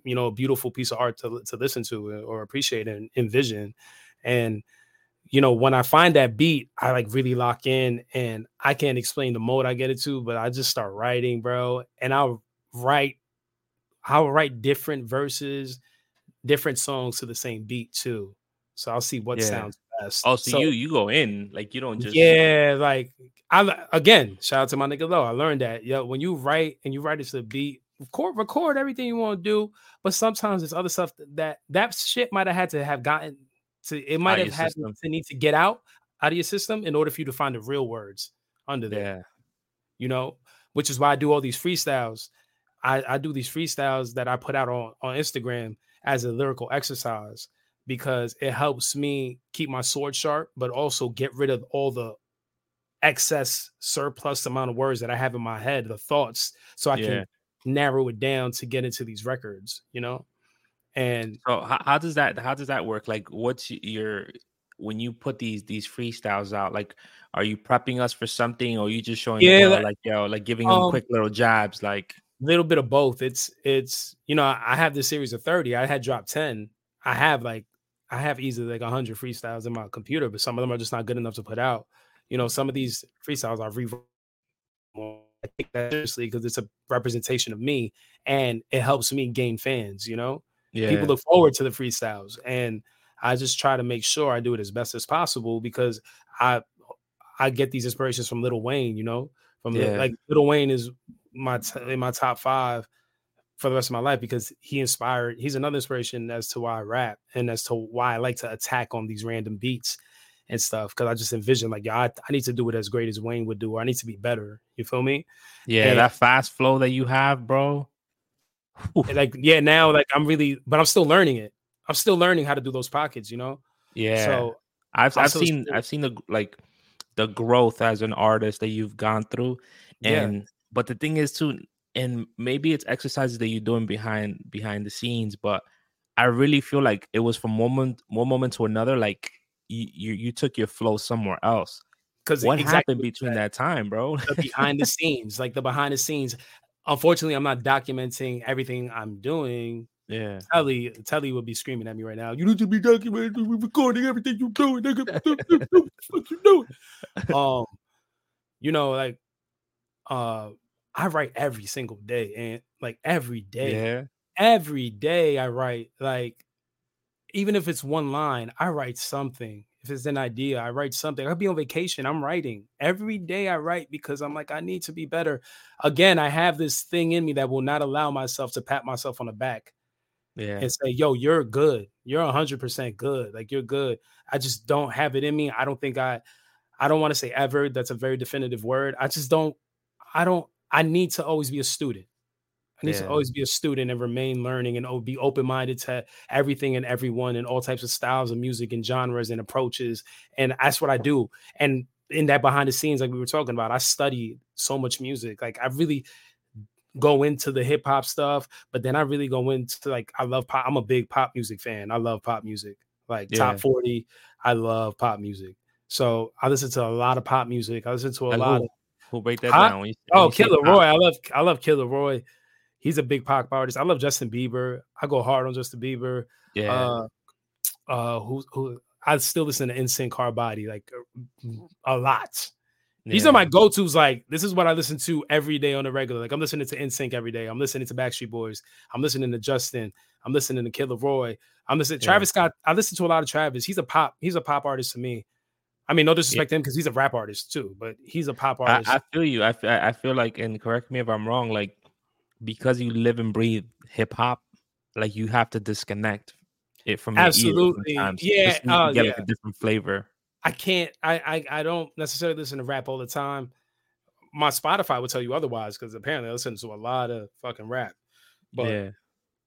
Speaker 2: you know, a beautiful piece of art to to listen to or appreciate and envision. And you know, when I find that beat, I like really lock in, and I can't explain the mode I get into, but I just start writing, bro. And I'll write, I'll write different verses, different songs to the same beat too. So I'll see what
Speaker 1: Yeah.
Speaker 2: sounds best.
Speaker 1: Oh, so
Speaker 2: So
Speaker 1: you you go in like you don't just
Speaker 2: yeah, like I le- again, shout out to my nigga Low. I learned that. Yo, when you write and you write it to the beat, record, record everything you want to do. But sometimes there's other stuff that that shit might have had to have gotten to it might
Speaker 1: out
Speaker 2: have
Speaker 1: your
Speaker 2: had
Speaker 1: system.
Speaker 2: to need to get out out of your system in order for you to find the real words under there.
Speaker 1: Yeah.
Speaker 2: You know, which is why I do all these freestyles. I, I do these freestyles that I put out on, on Instagram as a lyrical exercise because it helps me keep my sword sharp, but also get rid of all the excess surplus amount of words that I have in my head, the thoughts, so I
Speaker 1: Yeah.
Speaker 2: can narrow it down to get into these records, you know? And
Speaker 1: So how, how does that how does that work? Like what's y- your when you put these these freestyles out, like are you prepping us for something or you just showing the
Speaker 2: yeah,
Speaker 1: world
Speaker 2: that-
Speaker 1: like yo, like giving them
Speaker 2: um,
Speaker 1: quick little jabs like
Speaker 2: little bit of both. It's it's you know, I have this series of thirty. I had dropped ten. I have like I have easily like one hundred freestyles in my computer, but some of them are just not good enough to put out. You know, some of these freestyles I've rewritten. I take that seriously because it's a representation of me and it helps me gain fans, you know? People
Speaker 1: yeah.
Speaker 2: look forward to the freestyles and I just try to make sure I do it as best as possible because I I get these inspirations from Lil Wayne, you know? From Lil-
Speaker 1: Yeah.
Speaker 2: like Lil Wayne is my t- in my top five for the rest of my life because he inspired, he's another inspiration as to why I rap and as to why I like to attack on these random beats and stuff. Cause I just envision like, yeah, I, I need to do it as great as Wayne would do, or I need to be better. You feel me?
Speaker 1: Yeah,
Speaker 2: And,
Speaker 1: that fast flow that you have, bro. Whew.
Speaker 2: and like, yeah, now like I'm really, but I'm still learning it. I'm still learning how to do those pockets, you know?
Speaker 1: Yeah.
Speaker 2: So
Speaker 1: I've
Speaker 2: I'm
Speaker 1: I've
Speaker 2: still,
Speaker 1: seen I've seen the like the growth as an artist that you've gone through.
Speaker 2: yeah,
Speaker 1: And but the thing is too, and maybe it's exercises that you're doing behind behind the scenes, but I really feel like it was from one moment one moment to another, like you you, you took your flow somewhere else.
Speaker 2: because
Speaker 1: What
Speaker 2: exactly
Speaker 1: happened
Speaker 2: what you
Speaker 1: between
Speaker 2: said,
Speaker 1: that time, bro?
Speaker 2: the behind the scenes, like the behind the scenes. Unfortunately, I'm not documenting everything I'm doing.
Speaker 1: Yeah.
Speaker 2: Telly, Telly would be screaming at me right now. You need to be documenting, recording everything you doing, nigga. What the fuck you doing? Um, you know, like uh, I write every single day, and like every day,
Speaker 1: Yeah.
Speaker 2: every day I write. Like even if it's one line, I write something. If it's an idea, I write something. I'll be on vacation. I'm writing every day. I write because I'm like I need to be better. Again, I have this thing in me that will not allow myself to pat myself on the back
Speaker 1: Yeah.
Speaker 2: and say, yo, you're good. You're one hundred percent good. Like you're good. I just don't have it in me. I don't think I, I don't want to say ever. That's a very definitive word. I just don't, I don't, I need to always be a student. I need to
Speaker 1: Yeah.
Speaker 2: always be a student and remain learning and o- be open-minded to everything and everyone and all types of styles of music and genres and approaches. And that's what I do. And in that behind the scenes, like we were talking about, I study so much music. Like I really go into the hip hop stuff, but then I really go into like I love pop. I'm a big pop music fan. I love pop music. Like top
Speaker 1: Yeah.
Speaker 2: forty, I love pop music. So I listen to a lot of pop music. I listen to a
Speaker 1: Like
Speaker 2: lot of
Speaker 1: who? Who break that
Speaker 2: pop.
Speaker 1: down when you when
Speaker 2: Oh,
Speaker 1: you say
Speaker 2: Killer
Speaker 1: pop?
Speaker 2: Roy. I love I love Killer Roy. He's a big pop artist. I love Justin Bieber. I go hard on Justin Bieber.
Speaker 1: Yeah.
Speaker 2: Uh uh who who I still listen to N Sync Car Body like a lot. These are
Speaker 1: Yeah.
Speaker 2: my go-tos. Like, this is what I listen to every day on the regular. Like, I'm listening to N Sync every day. I'm listening to Backstreet Boys. I'm listening to Justin. I'm listening to Killer Roy. I'm listening to
Speaker 1: Yeah.
Speaker 2: Travis Scott. I listen to a lot of Travis. He's a pop. He's a pop artist to me. I mean, no
Speaker 1: Yeah.
Speaker 2: disrespect to him because he's a rap artist too, but he's a pop
Speaker 1: I,
Speaker 2: artist.
Speaker 1: I feel you. I, fe- I feel like, and correct me if I'm wrong, like because you live and breathe hip hop, like you have to disconnect it from your ears
Speaker 2: Absolutely.
Speaker 1: sometimes
Speaker 2: Yeah.
Speaker 1: just so you
Speaker 2: Uh,
Speaker 1: can get
Speaker 2: yeah.
Speaker 1: like a different flavor.
Speaker 2: I can't. I, I I don't necessarily listen to rap all the time. My Spotify would tell you otherwise because apparently I listen to a lot of fucking rap. But
Speaker 1: Yeah.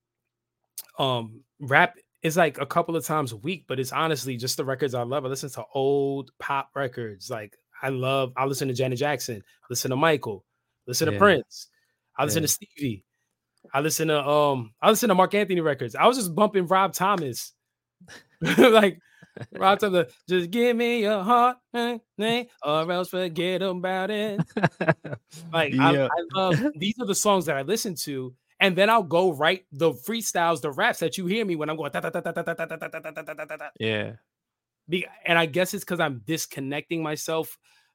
Speaker 2: um rap is like a couple of times a week, but it's honestly just the records I love. I listen to old pop records. Like I love, I listen to Janet Jackson, listen to Michael, listen to
Speaker 1: Yeah.
Speaker 2: Prince, I listen
Speaker 1: Yeah.
Speaker 2: to Stevie, I listen to um, I listen to Mark Anthony records. I was just bumping Rob Thomas. Like Rob Thomas, just give me your heart, eh, eh, or else forget about it. Like I,
Speaker 1: Yeah.
Speaker 2: I love these are the songs that I listen to, and then I'll go write the freestyles, the raps that you hear me when I'm going.
Speaker 1: Yeah.
Speaker 2: And I guess it's because I'm disconnecting myself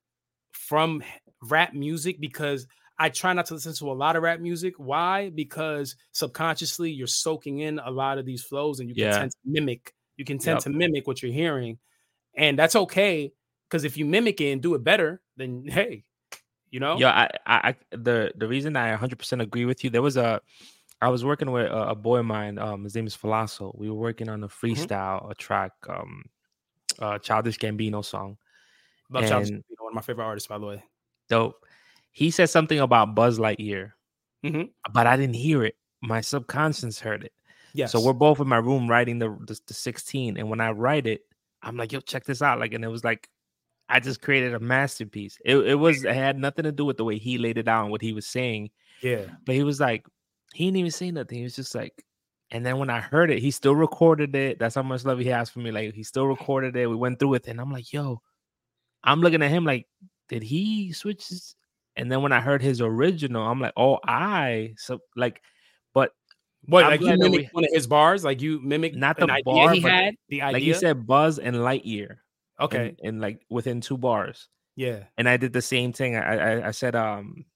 Speaker 2: from rap music because I try not to listen to a lot of rap music. Why? Because subconsciously you're soaking in a lot of these flows, and you can
Speaker 1: Yeah.
Speaker 2: tend to mimic. You can tend
Speaker 1: Yep.
Speaker 2: to mimic what you're hearing, and that's okay. Because if you mimic it and do it better, then hey, you know.
Speaker 1: Yeah, I, I, I the the reason I one hundred percent agree with you. There was a, I was working with a, a boy of mine. Um, his name is Falasso. We were working on a freestyle, mm-hmm. a track, um, uh, Childish Gambino song.
Speaker 2: Love and, Childish Gambino, one of my favorite artists, by the way.
Speaker 1: Dope. He said something about Buzz Lightyear,
Speaker 2: mm-hmm.
Speaker 1: but I didn't hear it. My subconscious heard it.
Speaker 2: Yes.
Speaker 1: So we're both in my room writing the, the the sixteen, and when I write it, I'm like, "Yo, check this out!" Like, and it was like, I just created a masterpiece. It it was it had nothing to do with the way he laid it out and what he was saying.
Speaker 2: Yeah.
Speaker 1: But he was like, he didn't even say nothing. He was just like, and then when I heard it, he still recorded it. That's how much love he has for me. Like, he still recorded it. We went through it, and I'm like, yo, I'm looking at him like, did he switch his? And then when I heard his original, I'm like, oh, I so like, but
Speaker 2: what I'm like you mimicked we, one of his bars, like you mimicked
Speaker 1: not the
Speaker 2: an
Speaker 1: bar
Speaker 2: idea he had, the idea.
Speaker 1: Like he said, Buzz and Lightyear.
Speaker 2: Okay,
Speaker 1: and, and like within two bars.
Speaker 2: Yeah,
Speaker 1: and I did the same thing. I I, I said, um,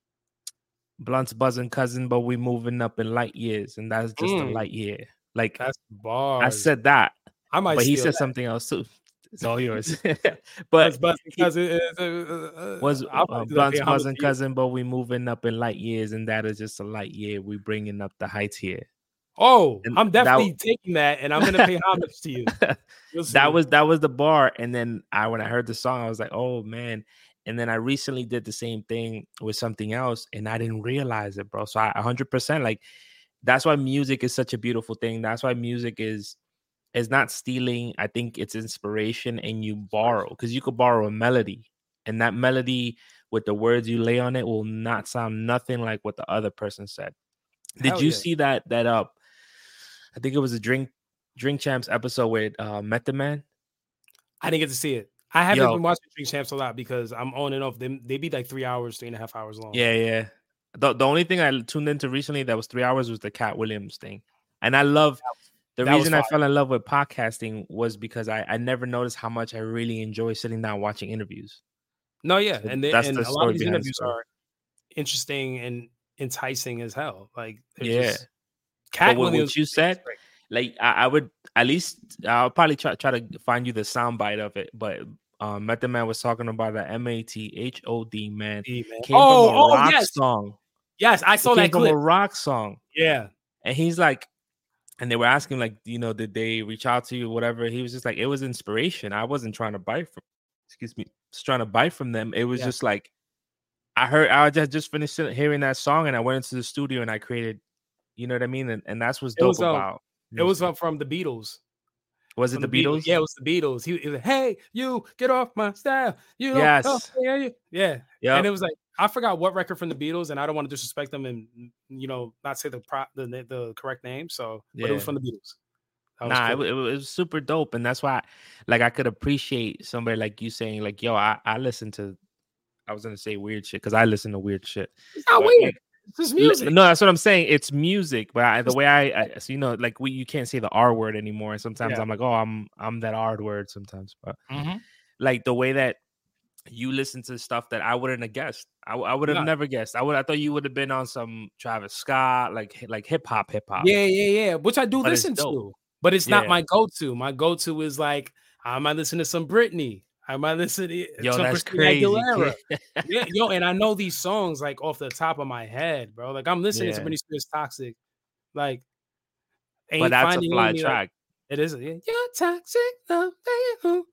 Speaker 1: Blunt's buzzing cousin, but we moving up in light years, and that's just mm. a light year. Like
Speaker 2: that's bars.
Speaker 1: I said that.
Speaker 2: I might,
Speaker 1: but he said
Speaker 2: that.
Speaker 1: something else too. It's all yours. But
Speaker 2: cousin
Speaker 1: was uh, Blunt's buzzing cousin, but we moving up in light years, and that is just a light year. We bringing up the heights here.
Speaker 2: Oh,
Speaker 1: and
Speaker 2: I'm definitely that, taking that, and I'm gonna pay homage to you.
Speaker 1: That was that was the bar, and then I when I heard the song, I was like, oh man. And then I recently did the same thing with something else, and I didn't realize it, bro. So I one hundred percent like that's why music is such a beautiful thing. That's why music is is not stealing. I think it's inspiration, and you borrow because you could borrow a melody, and that melody with the words you lay on it will not sound nothing like what the other person said. Did
Speaker 2: Hell
Speaker 1: you
Speaker 2: yeah.
Speaker 1: see that that up? I think it was a drink drink champs episode with uh, Method Man.
Speaker 2: I didn't get to see it. I haven't
Speaker 1: Yo.
Speaker 2: been watching Drink Champs a lot because I'm on and off. They they be like three hours, three and a half hours long.
Speaker 1: Yeah, yeah. The the only thing I tuned into recently that was three hours was the Cat Williams thing, and I love the
Speaker 2: that
Speaker 1: reason I fell in love with podcasting was because I I never noticed how much I really enjoy sitting down watching interviews.
Speaker 2: No, yeah, so and they,
Speaker 1: that's
Speaker 2: and
Speaker 1: the
Speaker 2: a lot of these interviews
Speaker 1: the
Speaker 2: are interesting and enticing as hell. Like
Speaker 1: yeah,
Speaker 2: just, Cat
Speaker 1: what,
Speaker 2: Williams.
Speaker 1: What you said. Like I, I would at least I'll probably try try to find you the soundbite of it, but um, Method Man was talking about the M A T H O D man
Speaker 2: D, man.
Speaker 1: came
Speaker 2: oh,
Speaker 1: from a
Speaker 2: oh,
Speaker 1: rock
Speaker 2: yes.
Speaker 1: song.
Speaker 2: Yes, I saw
Speaker 1: it
Speaker 2: that
Speaker 1: came
Speaker 2: clip.
Speaker 1: from a rock song.
Speaker 2: Yeah,
Speaker 1: and he's like, and they were asking like, you know, did they reach out to you, whatever? He was just like, it was inspiration. I wasn't trying to buy from, excuse me, just trying to buy from them. It was yeah. just like, I heard, I just just finished hearing that song, and I went into the studio and I created, you know what I mean, and, and that's what's dope
Speaker 2: was,
Speaker 1: about.
Speaker 2: Um, It was uh, from the Beatles.
Speaker 1: Was it
Speaker 2: from
Speaker 1: the Beatles?
Speaker 2: Beatles? Yeah, it was the Beatles. He, he was like, "Hey, you get off my style." You know,
Speaker 1: yes,
Speaker 2: oh, yeah, yeah.
Speaker 1: Yep.
Speaker 2: And it was like I forgot what record from the Beatles, and I don't want to disrespect them and you know not say the pro, the, the correct name. So, yeah. But it was from the Beatles.
Speaker 1: Nah, cool. it, it was super dope, and that's why, like, I could appreciate somebody like you saying, like, "Yo, I, I listen to," I was gonna say weird shit because I listen to weird shit.
Speaker 2: It's not
Speaker 1: but,
Speaker 2: weird.
Speaker 1: Like,
Speaker 2: it's just music.
Speaker 1: No, that's what I'm saying. It's music, but I, the way I, I, so you know, like we, you can't say the R word anymore. And sometimes yeah. I'm like, oh, I'm, I'm that R word sometimes. But
Speaker 2: mm-hmm.
Speaker 1: like the way that you listen to stuff that I wouldn't have guessed, I, I would have no. never guessed. I would, I thought you would have been on some Travis Scott, like, like hip hop, hip hop.
Speaker 2: Yeah, yeah, yeah. Which I do
Speaker 1: but
Speaker 2: listen to, but it's yeah. not my go-to. My go-to is like I might listen to some Britney. I might listen to
Speaker 1: yo,
Speaker 2: some
Speaker 1: that's
Speaker 2: Christina
Speaker 1: crazy.
Speaker 2: Aguilera. yeah, yo, and I know these songs like off the top of my head, bro. Like I'm listening
Speaker 1: yeah.
Speaker 2: to Britney Spears "Toxic," like.
Speaker 1: Ain't but that's a fly track.
Speaker 2: Like, it is. Yeah. You're toxic, love, baby.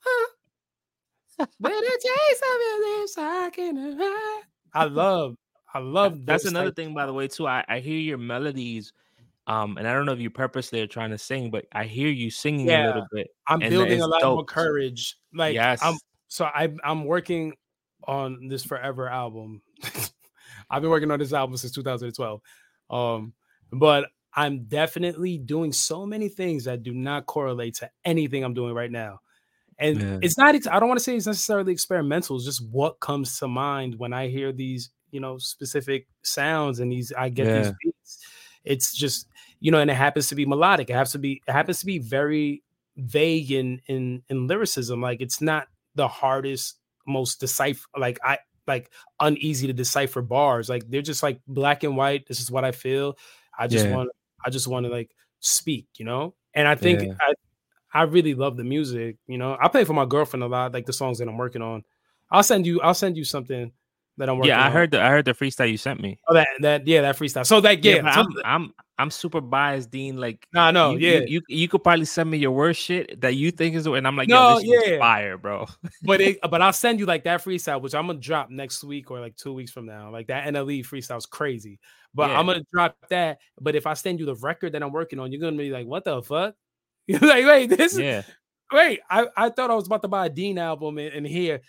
Speaker 2: When the taste of your lips, I can. I love, I love.
Speaker 1: That's another thing, by the way, too. I, I hear your melodies. Um, and I don't know if you purposely are trying to sing, but I hear you singing
Speaker 2: yeah,
Speaker 1: a little bit.
Speaker 2: I'm building a lot dope. more courage. Like,
Speaker 1: yes.
Speaker 2: I'm so I I'm working on this Forever album. I've been working on this album since two thousand twelve. Um, but I'm definitely doing so many things that do not correlate to anything I'm doing right now. And yeah. it's not, I don't want to say it's necessarily experimental. It's just what comes to mind when I hear these, you know, specific sounds and these, I get
Speaker 1: yeah.
Speaker 2: these beats. it's just, you know, and it happens to be melodic. It has to be, it happens to be very vague in in in lyricism. Like it's not the hardest, most decipher, like I like uneasy to decipher bars. Like they're just like black and white. This is what I feel. I just
Speaker 1: Yeah.
Speaker 2: want I just want to like speak, you know? And I think
Speaker 1: Yeah.
Speaker 2: I I really love the music, you know. I play for my girlfriend a lot, like the songs that I'm working on. I'll send you I'll send you something that I'm working
Speaker 1: Yeah, I
Speaker 2: on.
Speaker 1: heard the I heard the freestyle you sent me.
Speaker 2: Oh, that that yeah, that freestyle. So like
Speaker 1: Yeah,
Speaker 2: yeah,
Speaker 1: but
Speaker 2: so
Speaker 1: I'm I'm I'm super biased, Dean. Like
Speaker 2: nah, no,
Speaker 1: you you
Speaker 2: yeah.
Speaker 1: you you could probably send me your worst shit that you think is, and I'm like, yo,
Speaker 2: No,
Speaker 1: this shit is
Speaker 2: yeah.
Speaker 1: fire, bro.
Speaker 2: But it, but I'll send you like that freestyle, which I'm gonna drop next week or like two weeks from now. Like that N L E freestyle is crazy. But
Speaker 1: Yeah.
Speaker 2: I'm gonna drop that. But if I send you the record that I'm working on, you're gonna be like, what the fuck? You're like, wait, this is
Speaker 1: Yeah.
Speaker 2: wait. I, I thought I was about to buy a Dean album and, and hear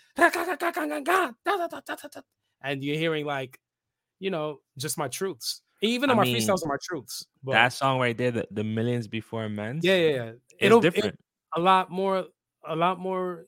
Speaker 2: and you're hearing like, you know, just my truths. Even though
Speaker 1: I
Speaker 2: my
Speaker 1: mean,
Speaker 2: freestyles are my truths. But
Speaker 1: that song right there, the, the millions before immense,
Speaker 2: yeah, yeah, yeah.
Speaker 1: it's
Speaker 2: It'll it,
Speaker 1: different.
Speaker 2: a lot more, a lot more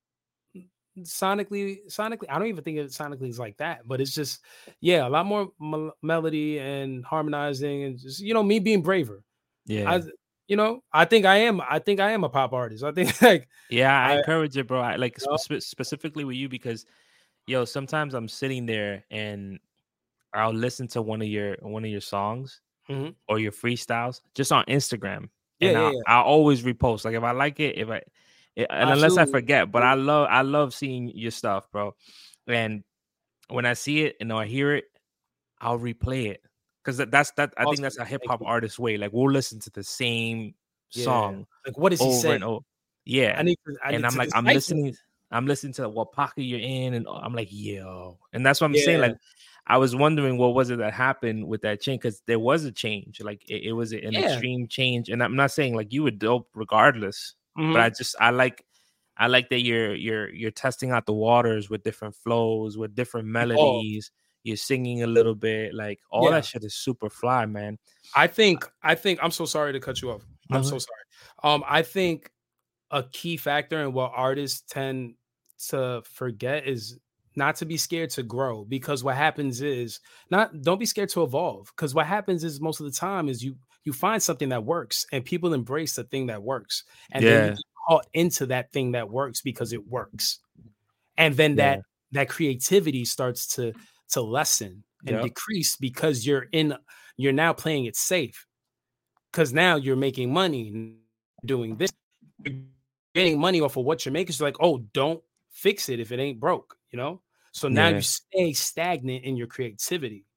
Speaker 2: sonically sonically I don't even think it sonically is like that, but it's just yeah, a lot more mel- melody and harmonizing and just, you know, me being braver.
Speaker 1: Yeah.
Speaker 2: I you know, I think I am I think I am a pop artist. I think like
Speaker 1: Yeah, I
Speaker 2: I
Speaker 1: encourage it, bro. I like
Speaker 2: you know,
Speaker 1: spe- specifically with you because yo, sometimes I'm sitting there and I'll listen to one of your one of your songs
Speaker 2: mhm.
Speaker 1: or your freestyles just on Instagram,
Speaker 2: Yeah,
Speaker 1: and
Speaker 2: yeah,
Speaker 1: I'll
Speaker 2: yeah.
Speaker 1: I'll always repost. Like if I like it, if I it, and unless I
Speaker 2: Absolutely.
Speaker 1: forget, but I love I love seeing your stuff, bro. And when I see it and I hear it, I'll replay it because that, that's that. I think
Speaker 2: Awesome.
Speaker 1: that's a hip
Speaker 2: Thank
Speaker 1: hop
Speaker 2: you.
Speaker 1: artist way. Like we'll listen to the same
Speaker 2: Yeah.
Speaker 1: song
Speaker 2: Like what is he
Speaker 1: over
Speaker 2: saying?
Speaker 1: and over.
Speaker 2: I
Speaker 1: Yeah,
Speaker 2: need to I
Speaker 1: and
Speaker 2: need
Speaker 1: I'm
Speaker 2: to
Speaker 1: like, I'm
Speaker 2: decipher.
Speaker 1: listening. I'm listening to what pocket you're in, and I'm like, yo, and that's what I'm saying.
Speaker 2: Yeah.
Speaker 1: Like, I was wondering what was it that happened with that change because there was a change. Like, it, it was an
Speaker 2: Yeah.
Speaker 1: extreme change, and I'm not saying like you were dope regardless, but
Speaker 2: Mhm.
Speaker 1: I just I like. I like that you're you're you're testing out the waters with different flows, with different
Speaker 2: Evolve.
Speaker 1: melodies. You're singing a little bit, like all that
Speaker 2: Yeah.
Speaker 1: shit is super fly, man.
Speaker 2: I think I think I'm so sorry to cut you off. I'm
Speaker 1: No,
Speaker 2: so sorry. Um I think a key factor in what artists tend to forget is not to be scared to grow, because what happens is not don't be scared to evolve, because what happens is most of the time is you you find something that works and people embrace the thing that works, and then you
Speaker 1: yeah,
Speaker 2: get caught into that thing that works because it works, and then
Speaker 1: yeah,
Speaker 2: that that creativity starts to to lessen and
Speaker 1: yep,
Speaker 2: decrease because you're in you're now playing it safe, because now you're making money doing this, you're getting money off of what you're making. So like, oh, don't fix it if it ain't broke, you know? So now
Speaker 1: yeah,
Speaker 2: you stay stagnant in your creativity.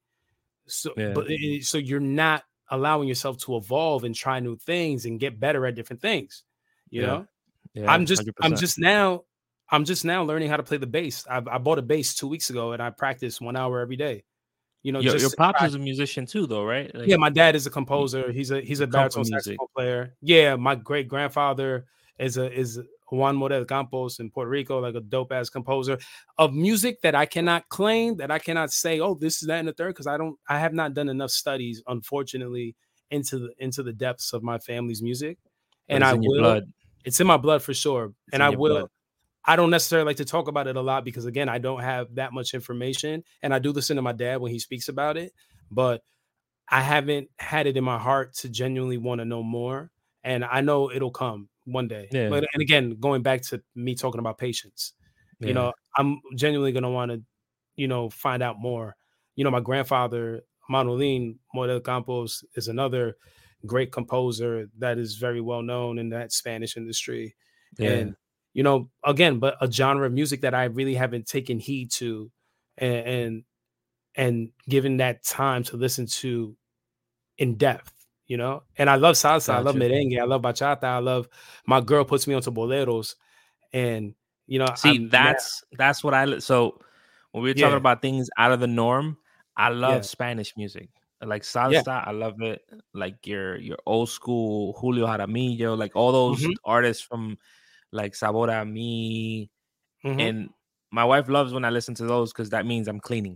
Speaker 2: So
Speaker 1: yeah,
Speaker 2: but it- so you're not allowing yourself to evolve and try new things and get better at different things, you
Speaker 1: yeah,
Speaker 2: know?
Speaker 1: yeah,
Speaker 2: I'm just
Speaker 1: hundred
Speaker 2: I'm
Speaker 1: percent.
Speaker 2: just now I'm just now learning how to play the bass. I, I bought a bass two weeks ago and I practice one hour every day, you know,
Speaker 1: Your your
Speaker 2: just to
Speaker 1: pops
Speaker 2: try.
Speaker 1: is a musician too, though, right?
Speaker 2: Yeah,
Speaker 1: Like
Speaker 2: my dad is a
Speaker 1: you,
Speaker 2: composer. He's a he's
Speaker 1: you
Speaker 2: a
Speaker 1: come from
Speaker 2: baritone
Speaker 1: music.
Speaker 2: saxophone player. Yeah, my great grandfather is a is Juan Morel Campos in Puerto Rico, like a dope ass composer of music that I cannot claim, that I cannot say, oh, this is that and the third, because I don't I have not done enough studies, unfortunately, into the into the depths of my family's music.
Speaker 1: But
Speaker 2: And
Speaker 1: it's
Speaker 2: I
Speaker 1: in your
Speaker 2: will,
Speaker 1: blood.
Speaker 2: it's in my blood for sure.
Speaker 1: It's
Speaker 2: And
Speaker 1: in
Speaker 2: I
Speaker 1: your
Speaker 2: will,
Speaker 1: blood.
Speaker 2: I don't necessarily like to talk about it a lot because again, I don't have that much information. And I do listen to my dad when he speaks about it, but I haven't had it in my heart to genuinely want to know more. And I know it'll come one day.
Speaker 1: Yeah,
Speaker 2: But and again, going back to me talking about patience, you
Speaker 1: yeah,
Speaker 2: know, I'm genuinely gonna want to, you know, find out more. You know, my grandfather, Manolin Morel Campos, is another great composer that is very well known in that Spanish industry.
Speaker 1: yeah,
Speaker 2: And, you know, again, but a genre of music that I really haven't taken heed to, and and, and given that time to listen to in depth, you know. And I love salsa, I love
Speaker 1: gotcha.
Speaker 2: merengue, I love bachata, I love, my girl puts me onto boleros, and you know,
Speaker 1: See,
Speaker 2: I'm now,
Speaker 1: that's that's what I li- so when we were talking
Speaker 2: yeah,
Speaker 1: about things out of the norm, I love
Speaker 2: yeah,
Speaker 1: Spanish music. Like
Speaker 2: yeah,
Speaker 1: salsa, I love it. Like your your old school Julio Jaramillo, like all those
Speaker 2: hmm
Speaker 1: artists from like Sabor a Mi.
Speaker 2: hmm
Speaker 1: And my wife loves when I listen to those because that means I'm cleaning.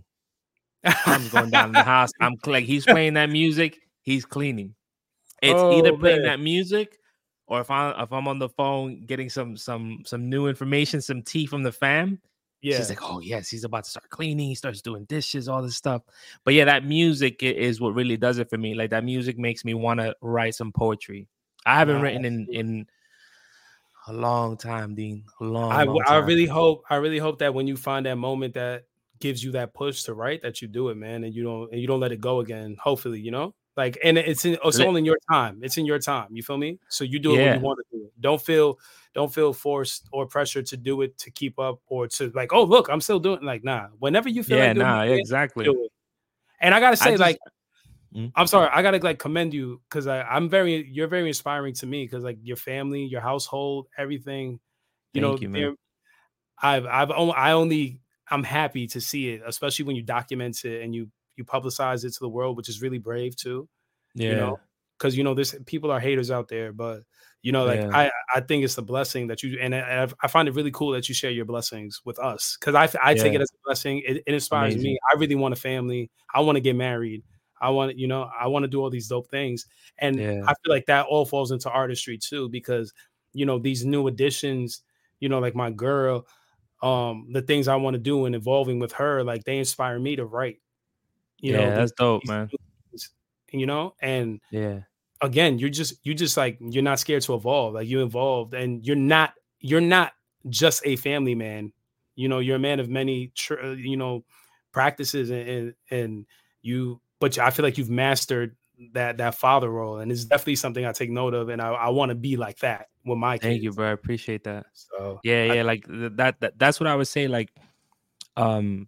Speaker 1: Mom's going down in the house. I'm cl- like he's playing that music, he's cleaning. It's either
Speaker 2: Oh
Speaker 1: playing
Speaker 2: man,
Speaker 1: that music or if I if I'm on the phone getting some some some new information, some tea from the fam, she's
Speaker 2: Yeah.
Speaker 1: like, oh yes, he's about to start cleaning. He starts doing dishes, all this stuff. But yeah, that music i- is what really does it for me. Like that music makes me want to write some poetry. I haven't
Speaker 2: Nah,
Speaker 1: written in in a long time, Dean. A long,
Speaker 2: I w-
Speaker 1: long
Speaker 2: I
Speaker 1: time.
Speaker 2: really hope I really hope that when you find that moment that gives you that push to write, that you do it, man, and you don't and you don't let it go again. Hopefully, you know, like, and it's in, it's
Speaker 1: Li-
Speaker 2: all in your time. It's in your time. You feel me? So you do it when you
Speaker 1: Yeah,
Speaker 2: want to do it. Don't feel don't feel forced or pressure to do it to keep up or to like, oh look, I'm still doing. Like, nah. Whenever you feel
Speaker 1: yeah,
Speaker 2: like doing
Speaker 1: nah,
Speaker 2: it,
Speaker 1: exactly.
Speaker 2: do it. And I gotta
Speaker 1: I
Speaker 2: say,
Speaker 1: just,
Speaker 2: like,
Speaker 1: mm,
Speaker 2: I'm sorry, I gotta like commend you because I'm very you're very inspiring to me because like your family, your household, everything, you
Speaker 1: thank
Speaker 2: know,
Speaker 1: you, man.
Speaker 2: they're I've I've only I only I'm happy to see it, especially when you document it and you you publicize it to the world, which is really brave too, you
Speaker 1: Yeah,
Speaker 2: know, because you know there's people are haters out there, but you know, like
Speaker 1: yeah,
Speaker 2: I I think it's a blessing that you and I, I find it really cool that you share your blessings with us because I I take
Speaker 1: yeah.
Speaker 2: it as a blessing. It, it inspires
Speaker 1: Amazing.
Speaker 2: me. I really want a family. I want to get married. I want you know I want to do all these dope things, and
Speaker 1: Yeah,
Speaker 2: I feel like that all falls into artistry too because you know these new additions, you know, like my girl um the things I want to do and evolving with her, like they inspire me to write, you know,
Speaker 1: yeah.
Speaker 2: these,
Speaker 1: That's dope,
Speaker 2: these
Speaker 1: man.
Speaker 2: things, you know, and
Speaker 1: Yeah,
Speaker 2: again, you're just you just like you're not scared to evolve, like you evolved and you're not you're not just a family man, you know, you're a man of many tr- uh, you know practices and, and and you but I feel like you've mastered that that father role and it's definitely something I take note of and I, I want to be like that with my
Speaker 1: thank you,
Speaker 2: kids.
Speaker 1: bro. I appreciate that.
Speaker 2: So
Speaker 1: Yeah,
Speaker 2: I
Speaker 1: yeah. Like th- that, that. That's what I would say. Like, um,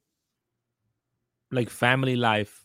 Speaker 1: like family life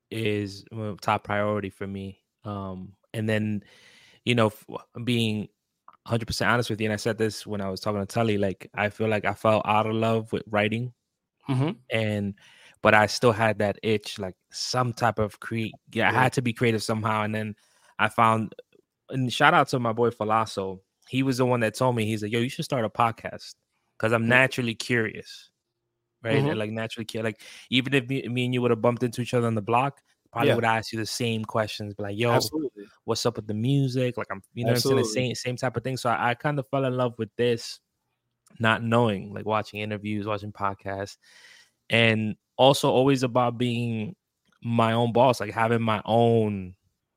Speaker 1: is uh, top priority for me. Um, and then you know, f- being one hundred percent honest with you, and I said this when I was talking to Tully. Like, I feel like I fell out of love with writing,
Speaker 2: Mhm.
Speaker 1: and but I still had that itch, like some type of create. Yeah, I
Speaker 2: Yeah.
Speaker 1: had to be creative somehow, and then I found. And shout out to my boy Falasso. He was the one that told me, he's like, yo, you should start a podcast because I'm naturally curious, right?
Speaker 2: Mhm.
Speaker 1: And like naturally curious. Like even if me, me and you would have bumped into each other on the block, probably
Speaker 2: Yeah.
Speaker 1: would ask you the same questions, but like, yo,
Speaker 2: Absolutely.
Speaker 1: what's up with the music? Like I'm, you know what I'm saying? The
Speaker 2: Absolutely.
Speaker 1: same same type of thing. So I, I kind of fell in love with this, not knowing, like watching interviews, watching podcasts, and also always about being my own boss, like having my own,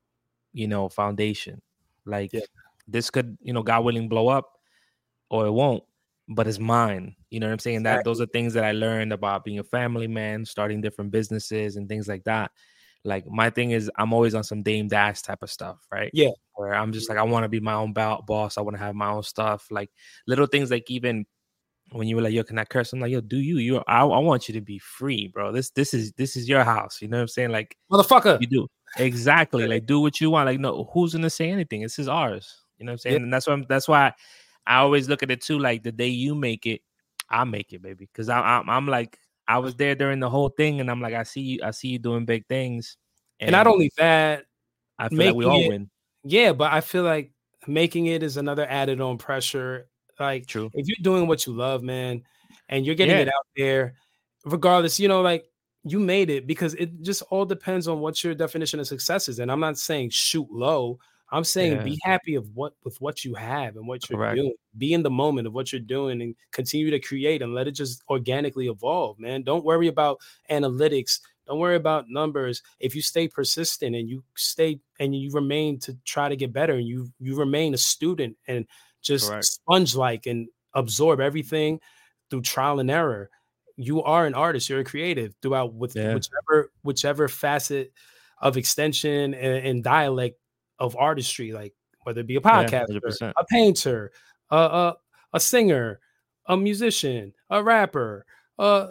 Speaker 1: you know, foundation. Like
Speaker 2: Yeah.
Speaker 1: this could, you know, God willing, blow up or it won't, but it's mine. You know what I'm saying? That those
Speaker 2: Exactly.
Speaker 1: are things that I learned about being a family man, starting different businesses and things like that. Like my thing is I'm always on some Dame Dash type of stuff, right?
Speaker 2: Yeah.
Speaker 1: Where I'm just like, I want to be my own bo- boss. I want to have my own stuff. Like little things like even when you were like, yo, can I curse? I'm like, yo, do you? You I, I want you to be free, bro. This this is this is your house. You know what I'm saying? Like
Speaker 2: Motherfucker.
Speaker 1: you do. Exactly. Like do what you want. Like, no, who's gonna say anything? This is ours. You know what I'm saying?
Speaker 2: Yeah.
Speaker 1: And that's why I'm, that's why I always look at it too. Like the day you make it, I make it, baby. Cause I, I'm I'm like, I was there during the whole thing, and I'm like, I see you, I see you doing big things.
Speaker 2: And not
Speaker 1: And
Speaker 2: only that,
Speaker 1: I feel like we
Speaker 2: making
Speaker 1: all
Speaker 2: it,
Speaker 1: win.
Speaker 2: yeah, but I feel like making it is another added on pressure. Like
Speaker 1: True.
Speaker 2: if you're doing what you love, man, and you're getting
Speaker 1: Yeah.
Speaker 2: it out there, regardless, you know, like you made it because it just all depends on what your definition of success is. And I'm not saying shoot low. I'm saying
Speaker 1: Yeah.
Speaker 2: be happy of what with what you have and what you're
Speaker 1: Correct.
Speaker 2: doing. Be in the moment of what you're doing and continue to create and let it just organically evolve, man. Don't worry about analytics. Don't worry about numbers. If you stay persistent and you stay and you remain to try to get better and you you remain a student and just
Speaker 1: Correct.
Speaker 2: sponge like and absorb everything through trial and error, you are an artist. You're a creative throughout with
Speaker 1: Yeah.
Speaker 2: whichever whichever facet of extension and, and dialect of artistry, like whether it be a
Speaker 1: Yeah. Hundred
Speaker 2: podcaster,
Speaker 1: percent.
Speaker 2: a painter, a a, a singer, a musician, a rapper, a,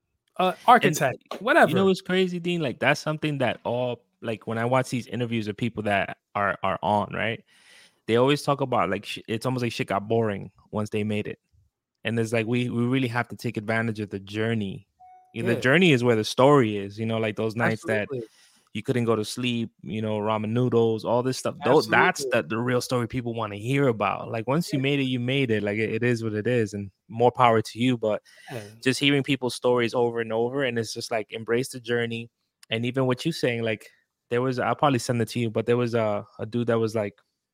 Speaker 2: a
Speaker 1: And
Speaker 2: architect,
Speaker 1: you know
Speaker 2: whatever.
Speaker 1: what's crazy, Dean? Like that's something that all like when I watch these interviews of people that are are on, right? They always talk about like sh- it's almost like shit got boring once they made it. And it's like we we really have to take advantage of the journey. Yeah, the
Speaker 2: Yeah,
Speaker 1: journey is where the story is, you know, like those nights that
Speaker 2: absolutely,
Speaker 1: you couldn't go to sleep, you know, ramen noodles, all this stuff. Though that's
Speaker 2: absolutely.
Speaker 1: the, the real story people want to hear about. Like once you made it, you made it. Like it, it is what it is, and more power to you. But
Speaker 2: Yeah,
Speaker 1: just hearing people's stories over and over, and it's just like embrace the journey. And even what you saying, like there was, I'll probably send it to you, but there was a, a dude that was like,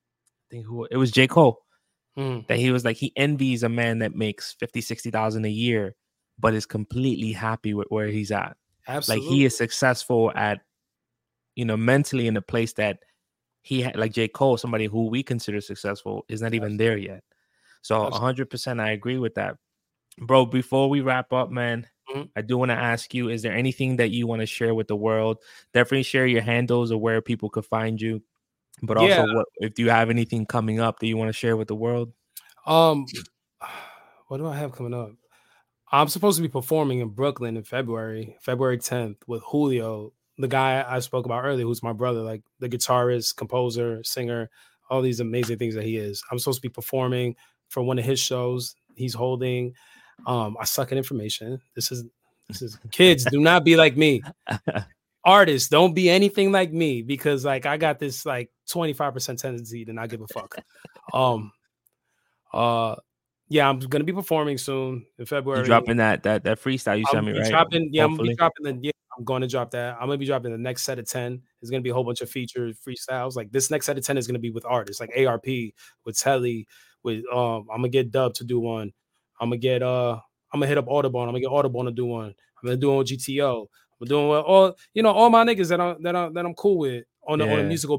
Speaker 1: I think who it was J. Cole,
Speaker 2: mm,
Speaker 1: that he was like, he envies a man that makes fifty, sixty thousand a year but is completely happy with where he's at.
Speaker 2: Absolutely.
Speaker 1: Like he is successful at, you know, mentally in a place that he had, like J. Cole, somebody who we consider successful, is not even there yet. So one hundred percent I agree with that. Bro, before we wrap up, man, mm-hmm. I do want to ask you, is there anything that you want to share with the world? Definitely share your handles or where people could find you. But also, yeah. what if you have anything coming up that you want to share with the world?
Speaker 2: Um, what do I have coming up? I'm supposed to be performing in Brooklyn in February, February tenth with Julio, the guy I spoke about earlier, who's my brother, like the guitarist, composer, singer, all these amazing things that he is. I'm supposed to be performing for one of his shows he's holding. Um, I suck at information. This is this is kids, do not be like me. Artists, don't be anything like me, because like I got this like twenty-five percent tendency to not give a fuck. Um uh yeah, I'm gonna be performing soon in February.
Speaker 1: You're dropping that that that freestyle you sent me, right?
Speaker 2: Dropping, yeah, Hopefully. I'm gonna be dropping the yeah, I'm going to drop that. I'm gonna be dropping the next set of ten. There's gonna be a whole bunch of featured freestyles. Like this next set of ten is gonna be with artists like A R P, with Telly, with um, I'm gonna get Dub to do one. I'm gonna get uh, I'm gonna hit up Audubon. I'm gonna get Audubon to do one. I'm gonna do one with G T O. I'm doing all you know, all my niggas that I that I that I'm cool with on the yeah. on the musical.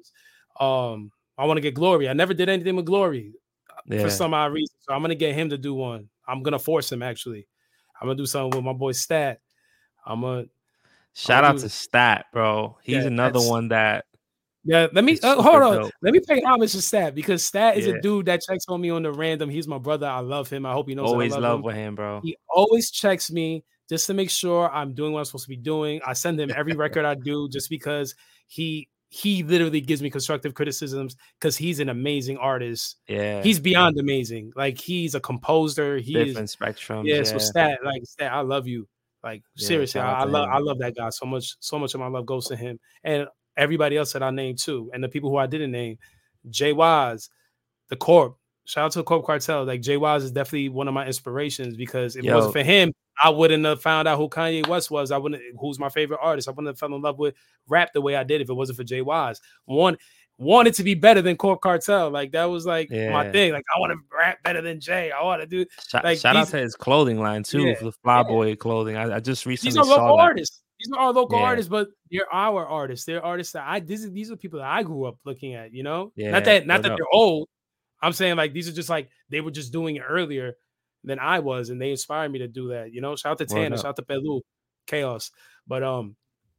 Speaker 2: Um, I want to get Glory. I never did anything with Glory. Yeah. For some odd reason. So I'm gonna get him to do one. I'm gonna force him actually. I'm gonna do something with my boy Stat. I'm gonna
Speaker 1: shout I'm gonna out do, to Stat, bro. He's yeah, another one that
Speaker 2: yeah. Let me uh, hold on. Dope. Let me pay homage to Stat, because Stat is yeah. a dude that checks on me on the random. He's my brother. I love him. I hope he knows.
Speaker 1: Always
Speaker 2: I love,
Speaker 1: love
Speaker 2: him.
Speaker 1: with him, bro.
Speaker 2: He always checks me just to make sure I'm doing what I'm supposed to be doing. I send him every record I do just because he he literally gives me constructive criticisms, because he's an amazing artist.
Speaker 1: Yeah,
Speaker 2: he's beyond amazing. Like he's a composer. He
Speaker 1: different
Speaker 2: is,
Speaker 1: spectrum.
Speaker 2: Yeah,
Speaker 1: yeah,
Speaker 2: so Stat, like Stat, I love you. Like yeah, seriously, I, I love him. I love that guy so much. So much of my love goes to him and everybody else that I named too, and the people who I didn't name. Jay Wise, the Corp. Shout out to the Corp Cartel. Like Jay Wise is definitely one of my inspirations, because if Yo. it wasn't for him, I wouldn't have found out who Kanye West was. I wouldn't, who's my favorite artist. I wouldn't have fell in love with rap the way I did if it wasn't for Jay Wise. One wanted to be better than Corp Cartel. Like that was like yeah. my thing. Like I want to rap better than Jay. I want to do.
Speaker 1: Shout,
Speaker 2: like,
Speaker 1: shout out to his clothing line too, yeah, the Flyboy yeah. clothing. I, I just recently
Speaker 2: these are
Speaker 1: saw
Speaker 2: local
Speaker 1: that.
Speaker 2: artists. These are our local
Speaker 1: yeah.
Speaker 2: artists, but they're our artists. They're artists that I. These are, these are people that I grew up looking at. You know,
Speaker 1: yeah,
Speaker 2: not that not that
Speaker 1: up.
Speaker 2: they're old. I'm saying like these are just like they were just doing it earlier than I was, and they inspired me to do that. You know, shout out to Tana, shout out to Pelu, Chaos. But um,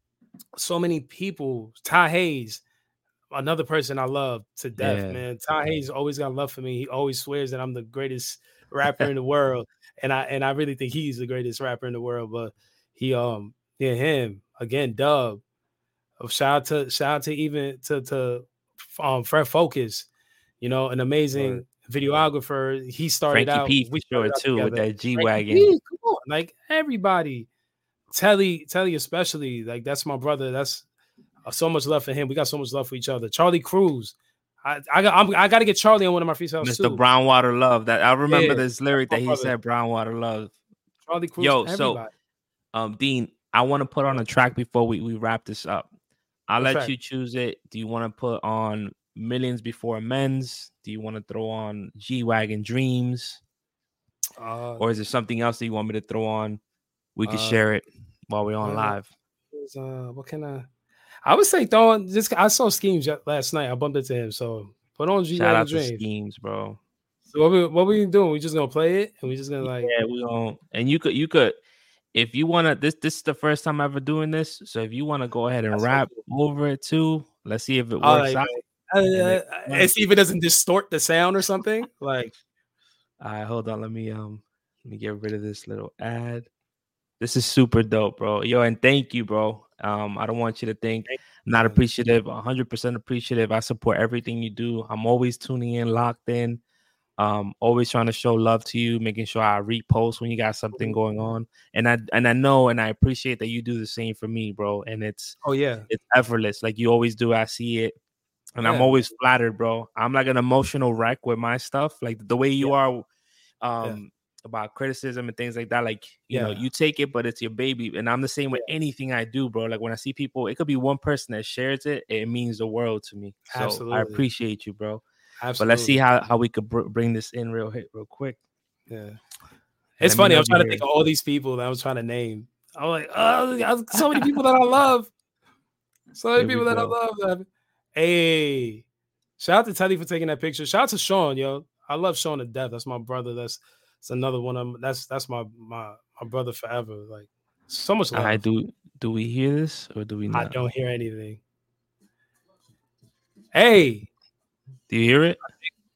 Speaker 2: so many people. Ty Hayes, another person I love to death, yeah. man. Ty Hayes always got love for me. He always swears that I'm the greatest rapper in the world, and I and I really think he's the greatest rapper in the world. But he um yeah him again, Dub. Shout out to shout out to even to to um Fred Focus. You know, an amazing Word. videographer. He started
Speaker 1: Frankie
Speaker 2: out.
Speaker 1: P
Speaker 2: We
Speaker 1: sure too
Speaker 2: together.
Speaker 1: with that G wagon.
Speaker 2: Come on, like everybody, Telly, Telly especially. Like that's my brother. That's uh, so much love for him. We got so much love for each other. Charlie Cruz. I I got I'm, I got to get Charlie on one of my freestyles
Speaker 1: Mister
Speaker 2: too.
Speaker 1: Brownwater Love. That I remember yeah, this lyric that he
Speaker 2: brother.
Speaker 1: said. Brownwater Love.
Speaker 2: Charlie Cruz.
Speaker 1: Yo,
Speaker 2: everybody.
Speaker 1: so um, Dean, I want to put on a track before we we wrap this up. I'll let fact. you choose it. Do you want to put on Millions Before Men's? Do you want to throw on G-Wagon Dreams? Uh, or is there something else that you want me to throw on? We can uh, share it while we're on uh, live.
Speaker 2: Uh, what can I? I would say throw on this. I saw Schemes last night. I bumped into him. So put on G-Wagon
Speaker 1: Shout out
Speaker 2: Dreams.
Speaker 1: to Schemes, bro.
Speaker 2: So what we what we doing? We just gonna play it, and we just gonna like
Speaker 1: yeah, we gonna and you could you could. If you want to, this this is the first time ever doing this. So if you want to go ahead and That's rap cool. over it too, let's see if it works
Speaker 2: right,
Speaker 1: out.
Speaker 2: Uh, it, and see if it doesn't distort the sound or something. Like,
Speaker 1: all right, hold on. Let me um, let me get rid of this little ad. This is super dope, bro. Yo, and thank you, bro. Um, I don't want you to think I'm not appreciative. one hundred percent appreciative. I support everything you do. I'm always tuning in, locked in. Um, always trying to show love to you, making sure I repost when you got something going on. And I and I know and I appreciate that you do the same for me, bro. And it's
Speaker 2: oh yeah,
Speaker 1: it's effortless, like you always do. I see it, and yeah. I'm always flattered, bro. I'm like an emotional wreck with my stuff, like the way you yeah. are, um, yeah. about criticism and things like that. Like you yeah. know, you take it, but it's your baby, and I'm the same with anything I do, bro. Like when I see people, it could be one person that shares it, it means the world to me. So Absolutely. I appreciate you, bro. Absolutely. But let's see how, how we could br- bring this in real hit real quick.
Speaker 2: Yeah. It's
Speaker 1: Let me
Speaker 2: funny.
Speaker 1: know
Speaker 2: I'm
Speaker 1: if you
Speaker 2: trying to
Speaker 1: hear
Speaker 2: think
Speaker 1: it.
Speaker 2: of all these people that I was trying to name. I'm like, oh, so many people that I love. So many
Speaker 1: Here we
Speaker 2: people that I
Speaker 1: go.
Speaker 2: love. That. Hey, shout out to Teddy for taking that picture. Shout out to Sean, yo. I love Sean to death. That's my brother. That's that's another one of that's that's my my my brother forever. Like so much love.
Speaker 1: I do. Do we hear this or do we
Speaker 2: I
Speaker 1: not?
Speaker 2: don't hear anything. Hey,
Speaker 1: Do you hear it?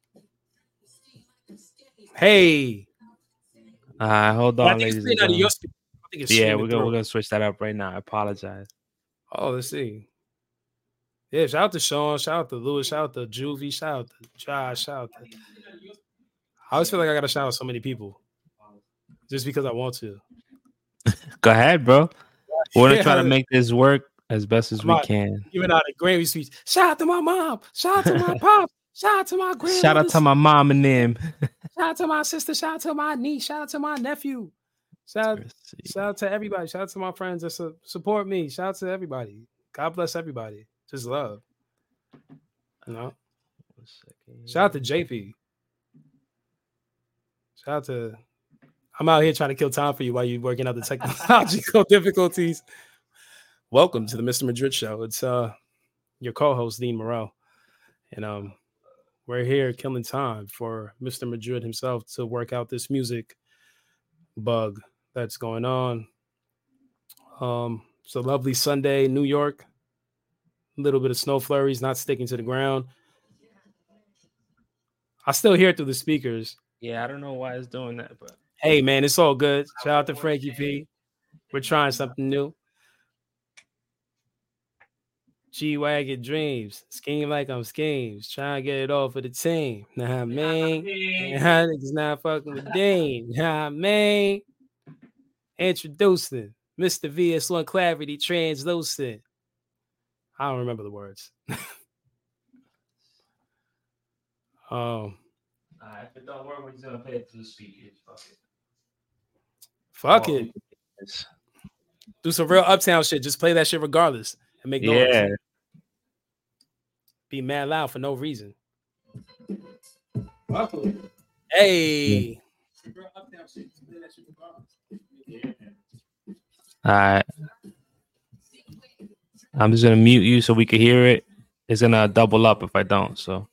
Speaker 2: hey.
Speaker 1: Uh, hold
Speaker 2: I
Speaker 1: on,
Speaker 2: think it's
Speaker 1: ladies and
Speaker 2: playing out of your
Speaker 1: gentlemen.
Speaker 2: speaker. I think it's
Speaker 1: Yeah,
Speaker 2: streaming
Speaker 1: we're gonna
Speaker 2: through.
Speaker 1: we're gonna switch that up right now. I apologize.
Speaker 2: Oh, let's see. Yeah, shout out to Sean, shout out to Lewis, shout out to Juvie, shout out to Josh, shout out to. I always feel like I gotta shout out so many people just because I want to.
Speaker 1: Go ahead, bro. We're gonna try to
Speaker 2: Yeah,
Speaker 1: make this work as best as
Speaker 2: I'm
Speaker 1: we
Speaker 2: not
Speaker 1: can.
Speaker 2: giving out a Grammy speech. Shout out to my mom, shout out to my pop, shout out to my
Speaker 1: Shout out
Speaker 2: grandmother,
Speaker 1: to my mom and them.
Speaker 2: shout out to my sister, shout out to my niece, shout out to my nephew, shout out,
Speaker 1: Let's see.
Speaker 2: shout out to everybody, shout out to my friends that su- support me, shout out to everybody. God bless everybody. Just love. You know?
Speaker 1: One second.
Speaker 2: Shout out to J P. Shout out to I'm out here trying to kill time for you while you're working out the technological difficulties. Welcome to the Mister Madrid Show. It's uh your co-host Dean Morel, and um we're here killing time for Mister Madrid himself to work out this music bug that's going on. Um, it's a lovely Sunday, New York. A little bit of snow flurries, not sticking to the ground. I still hear it through the speakers.
Speaker 1: Yeah, I don't know why it's doing that, but
Speaker 2: Hey man, it's all good. Shout out to Frankie P. We're trying something new. G-Wagon dreams, scheme like I'm schemes, trying to get it all for the team. Nah, man, nah, niggas not fucking with Dean. Nah, man. Introducing Mister V S one Clarity Translucent. I don't remember the words. um,
Speaker 1: uh, if it don't work, we're just gonna play it through the speakers. Fuck it.
Speaker 2: fuck
Speaker 1: Oh,
Speaker 2: it. Do some real uptown shit. Just play that shit regardless and make noise.
Speaker 1: yeah.
Speaker 2: Be mad loud for no reason. Hey.
Speaker 1: All right. I'm just gonna mute you so we can hear it. It's gonna double up if I don't. So.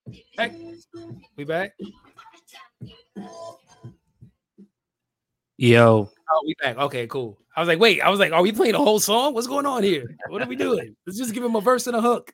Speaker 2: Back. We back?
Speaker 1: Yo.
Speaker 2: Oh, we back. Okay, cool. I was like, wait, I was like, are we playing a whole song? What's going on here? What are we doing? Let's just give him a verse and a hook.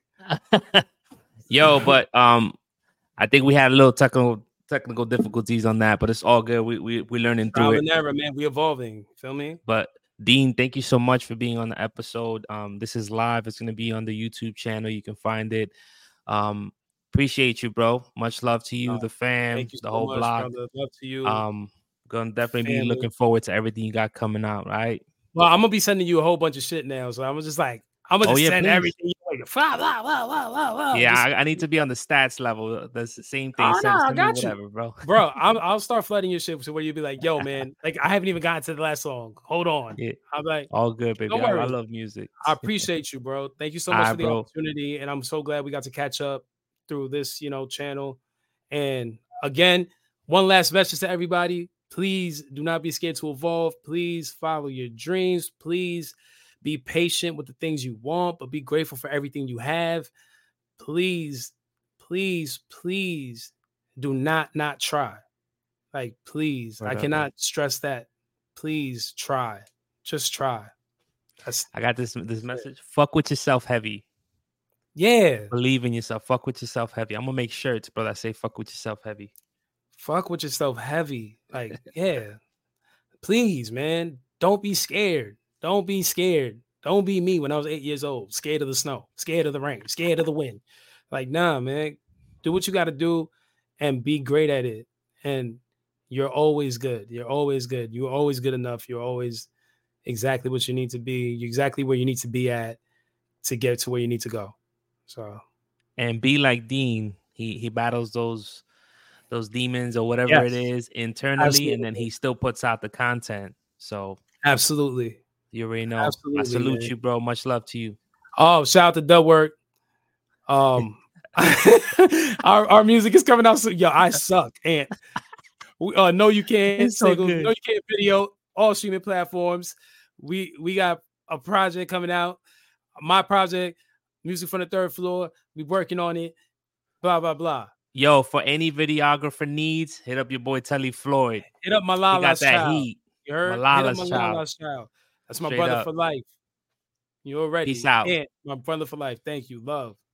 Speaker 1: Yo, but um, I think we had a little technical technical difficulties on that, but it's all good. We we we learning through it.
Speaker 2: Never, man. We evolving. Feel me?
Speaker 1: But Dean, thank you so much for being on the episode. Um, this is live. It's gonna be on the YouTube channel. You can find it. Um, appreciate you, bro. Much love to you, uh, the fam,
Speaker 2: thank you
Speaker 1: the
Speaker 2: so
Speaker 1: whole
Speaker 2: much,
Speaker 1: blog.
Speaker 2: brother. Love to you.
Speaker 1: Um, gonna definitely
Speaker 2: Family.
Speaker 1: be looking forward to everything you got coming out. Right.
Speaker 2: Well, I'm gonna be sending you a whole bunch of shit now, so I'm just like, I'm gonna
Speaker 1: oh,
Speaker 2: just
Speaker 1: yeah,
Speaker 2: send
Speaker 1: please.
Speaker 2: everything. Like, blah, blah, blah, blah, blah,
Speaker 1: yeah,
Speaker 2: just,
Speaker 1: I, I need to be on the stats level. That's the same thing.
Speaker 2: Oh, no, I got
Speaker 1: me,
Speaker 2: you,
Speaker 1: whatever, bro.
Speaker 2: bro. I'll, I'll start flooding your shit to where you'll be like, "Yo, man, like I haven't even gotten to the last song. Hold on."
Speaker 1: Yeah.
Speaker 2: I'm like,
Speaker 1: all good, baby.
Speaker 2: Don't
Speaker 1: I,
Speaker 2: worry.
Speaker 1: I love music.
Speaker 2: I appreciate you, bro. Thank you so much
Speaker 1: right,
Speaker 2: for the
Speaker 1: bro.
Speaker 2: opportunity, and I'm so glad we got to catch up through this, you know, channel. And again, one last message to everybody: please do not be scared to evolve. Please follow your dreams. Please be patient with the things you want, but be grateful for everything you have. Please, please, please do not not try. Like, please, Whatever. I cannot stress that. Please try. Just try.
Speaker 1: That's, I got this this message. Fuck with yourself heavy.
Speaker 2: Yeah.
Speaker 1: Believe in yourself. Fuck with yourself heavy. I'm gonna make shirts, bro, that say fuck with yourself heavy.
Speaker 2: Fuck with yourself heavy. Like, yeah. Please, man. Don't be scared. Don't be scared. Don't be me when I was eight years old. Scared of the snow, scared of the rain, scared of the wind. Like, nah, man. Do what you gotta do and be great at it. And you're always good. You're always good. You're always good enough. You're always exactly what you need to be. You're exactly where you need to be at to get to where you need to go. So,
Speaker 1: and be like Dean. He he battles those those demons or whatever yes. it is internally, absolutely. And then he still puts out the content. So
Speaker 2: absolutely,
Speaker 1: you already know.
Speaker 2: Absolutely,
Speaker 1: I salute
Speaker 2: man.
Speaker 1: you, bro. Much love to you.
Speaker 2: Oh, shout out to Dubwork. Um, our our music is coming out soon. Yo, I suck. And we uh no you can't
Speaker 1: it's
Speaker 2: single,
Speaker 1: so
Speaker 2: no you can't video, all streaming platforms. We we got a project coming out. My project, Music from the Third Floor. We working on it. Blah blah blah.
Speaker 1: Yo, for any videographer needs, hit up your boy Telly Floyd.
Speaker 2: Hit up Malala's
Speaker 1: he got that
Speaker 2: child.
Speaker 1: heat.
Speaker 2: You heard?
Speaker 1: Malala's,
Speaker 2: Hit up Malala's child. child. That's my
Speaker 1: Straight
Speaker 2: brother
Speaker 1: up.
Speaker 2: for life. You already.
Speaker 1: Peace out.
Speaker 2: And my brother for life. Thank you. Love.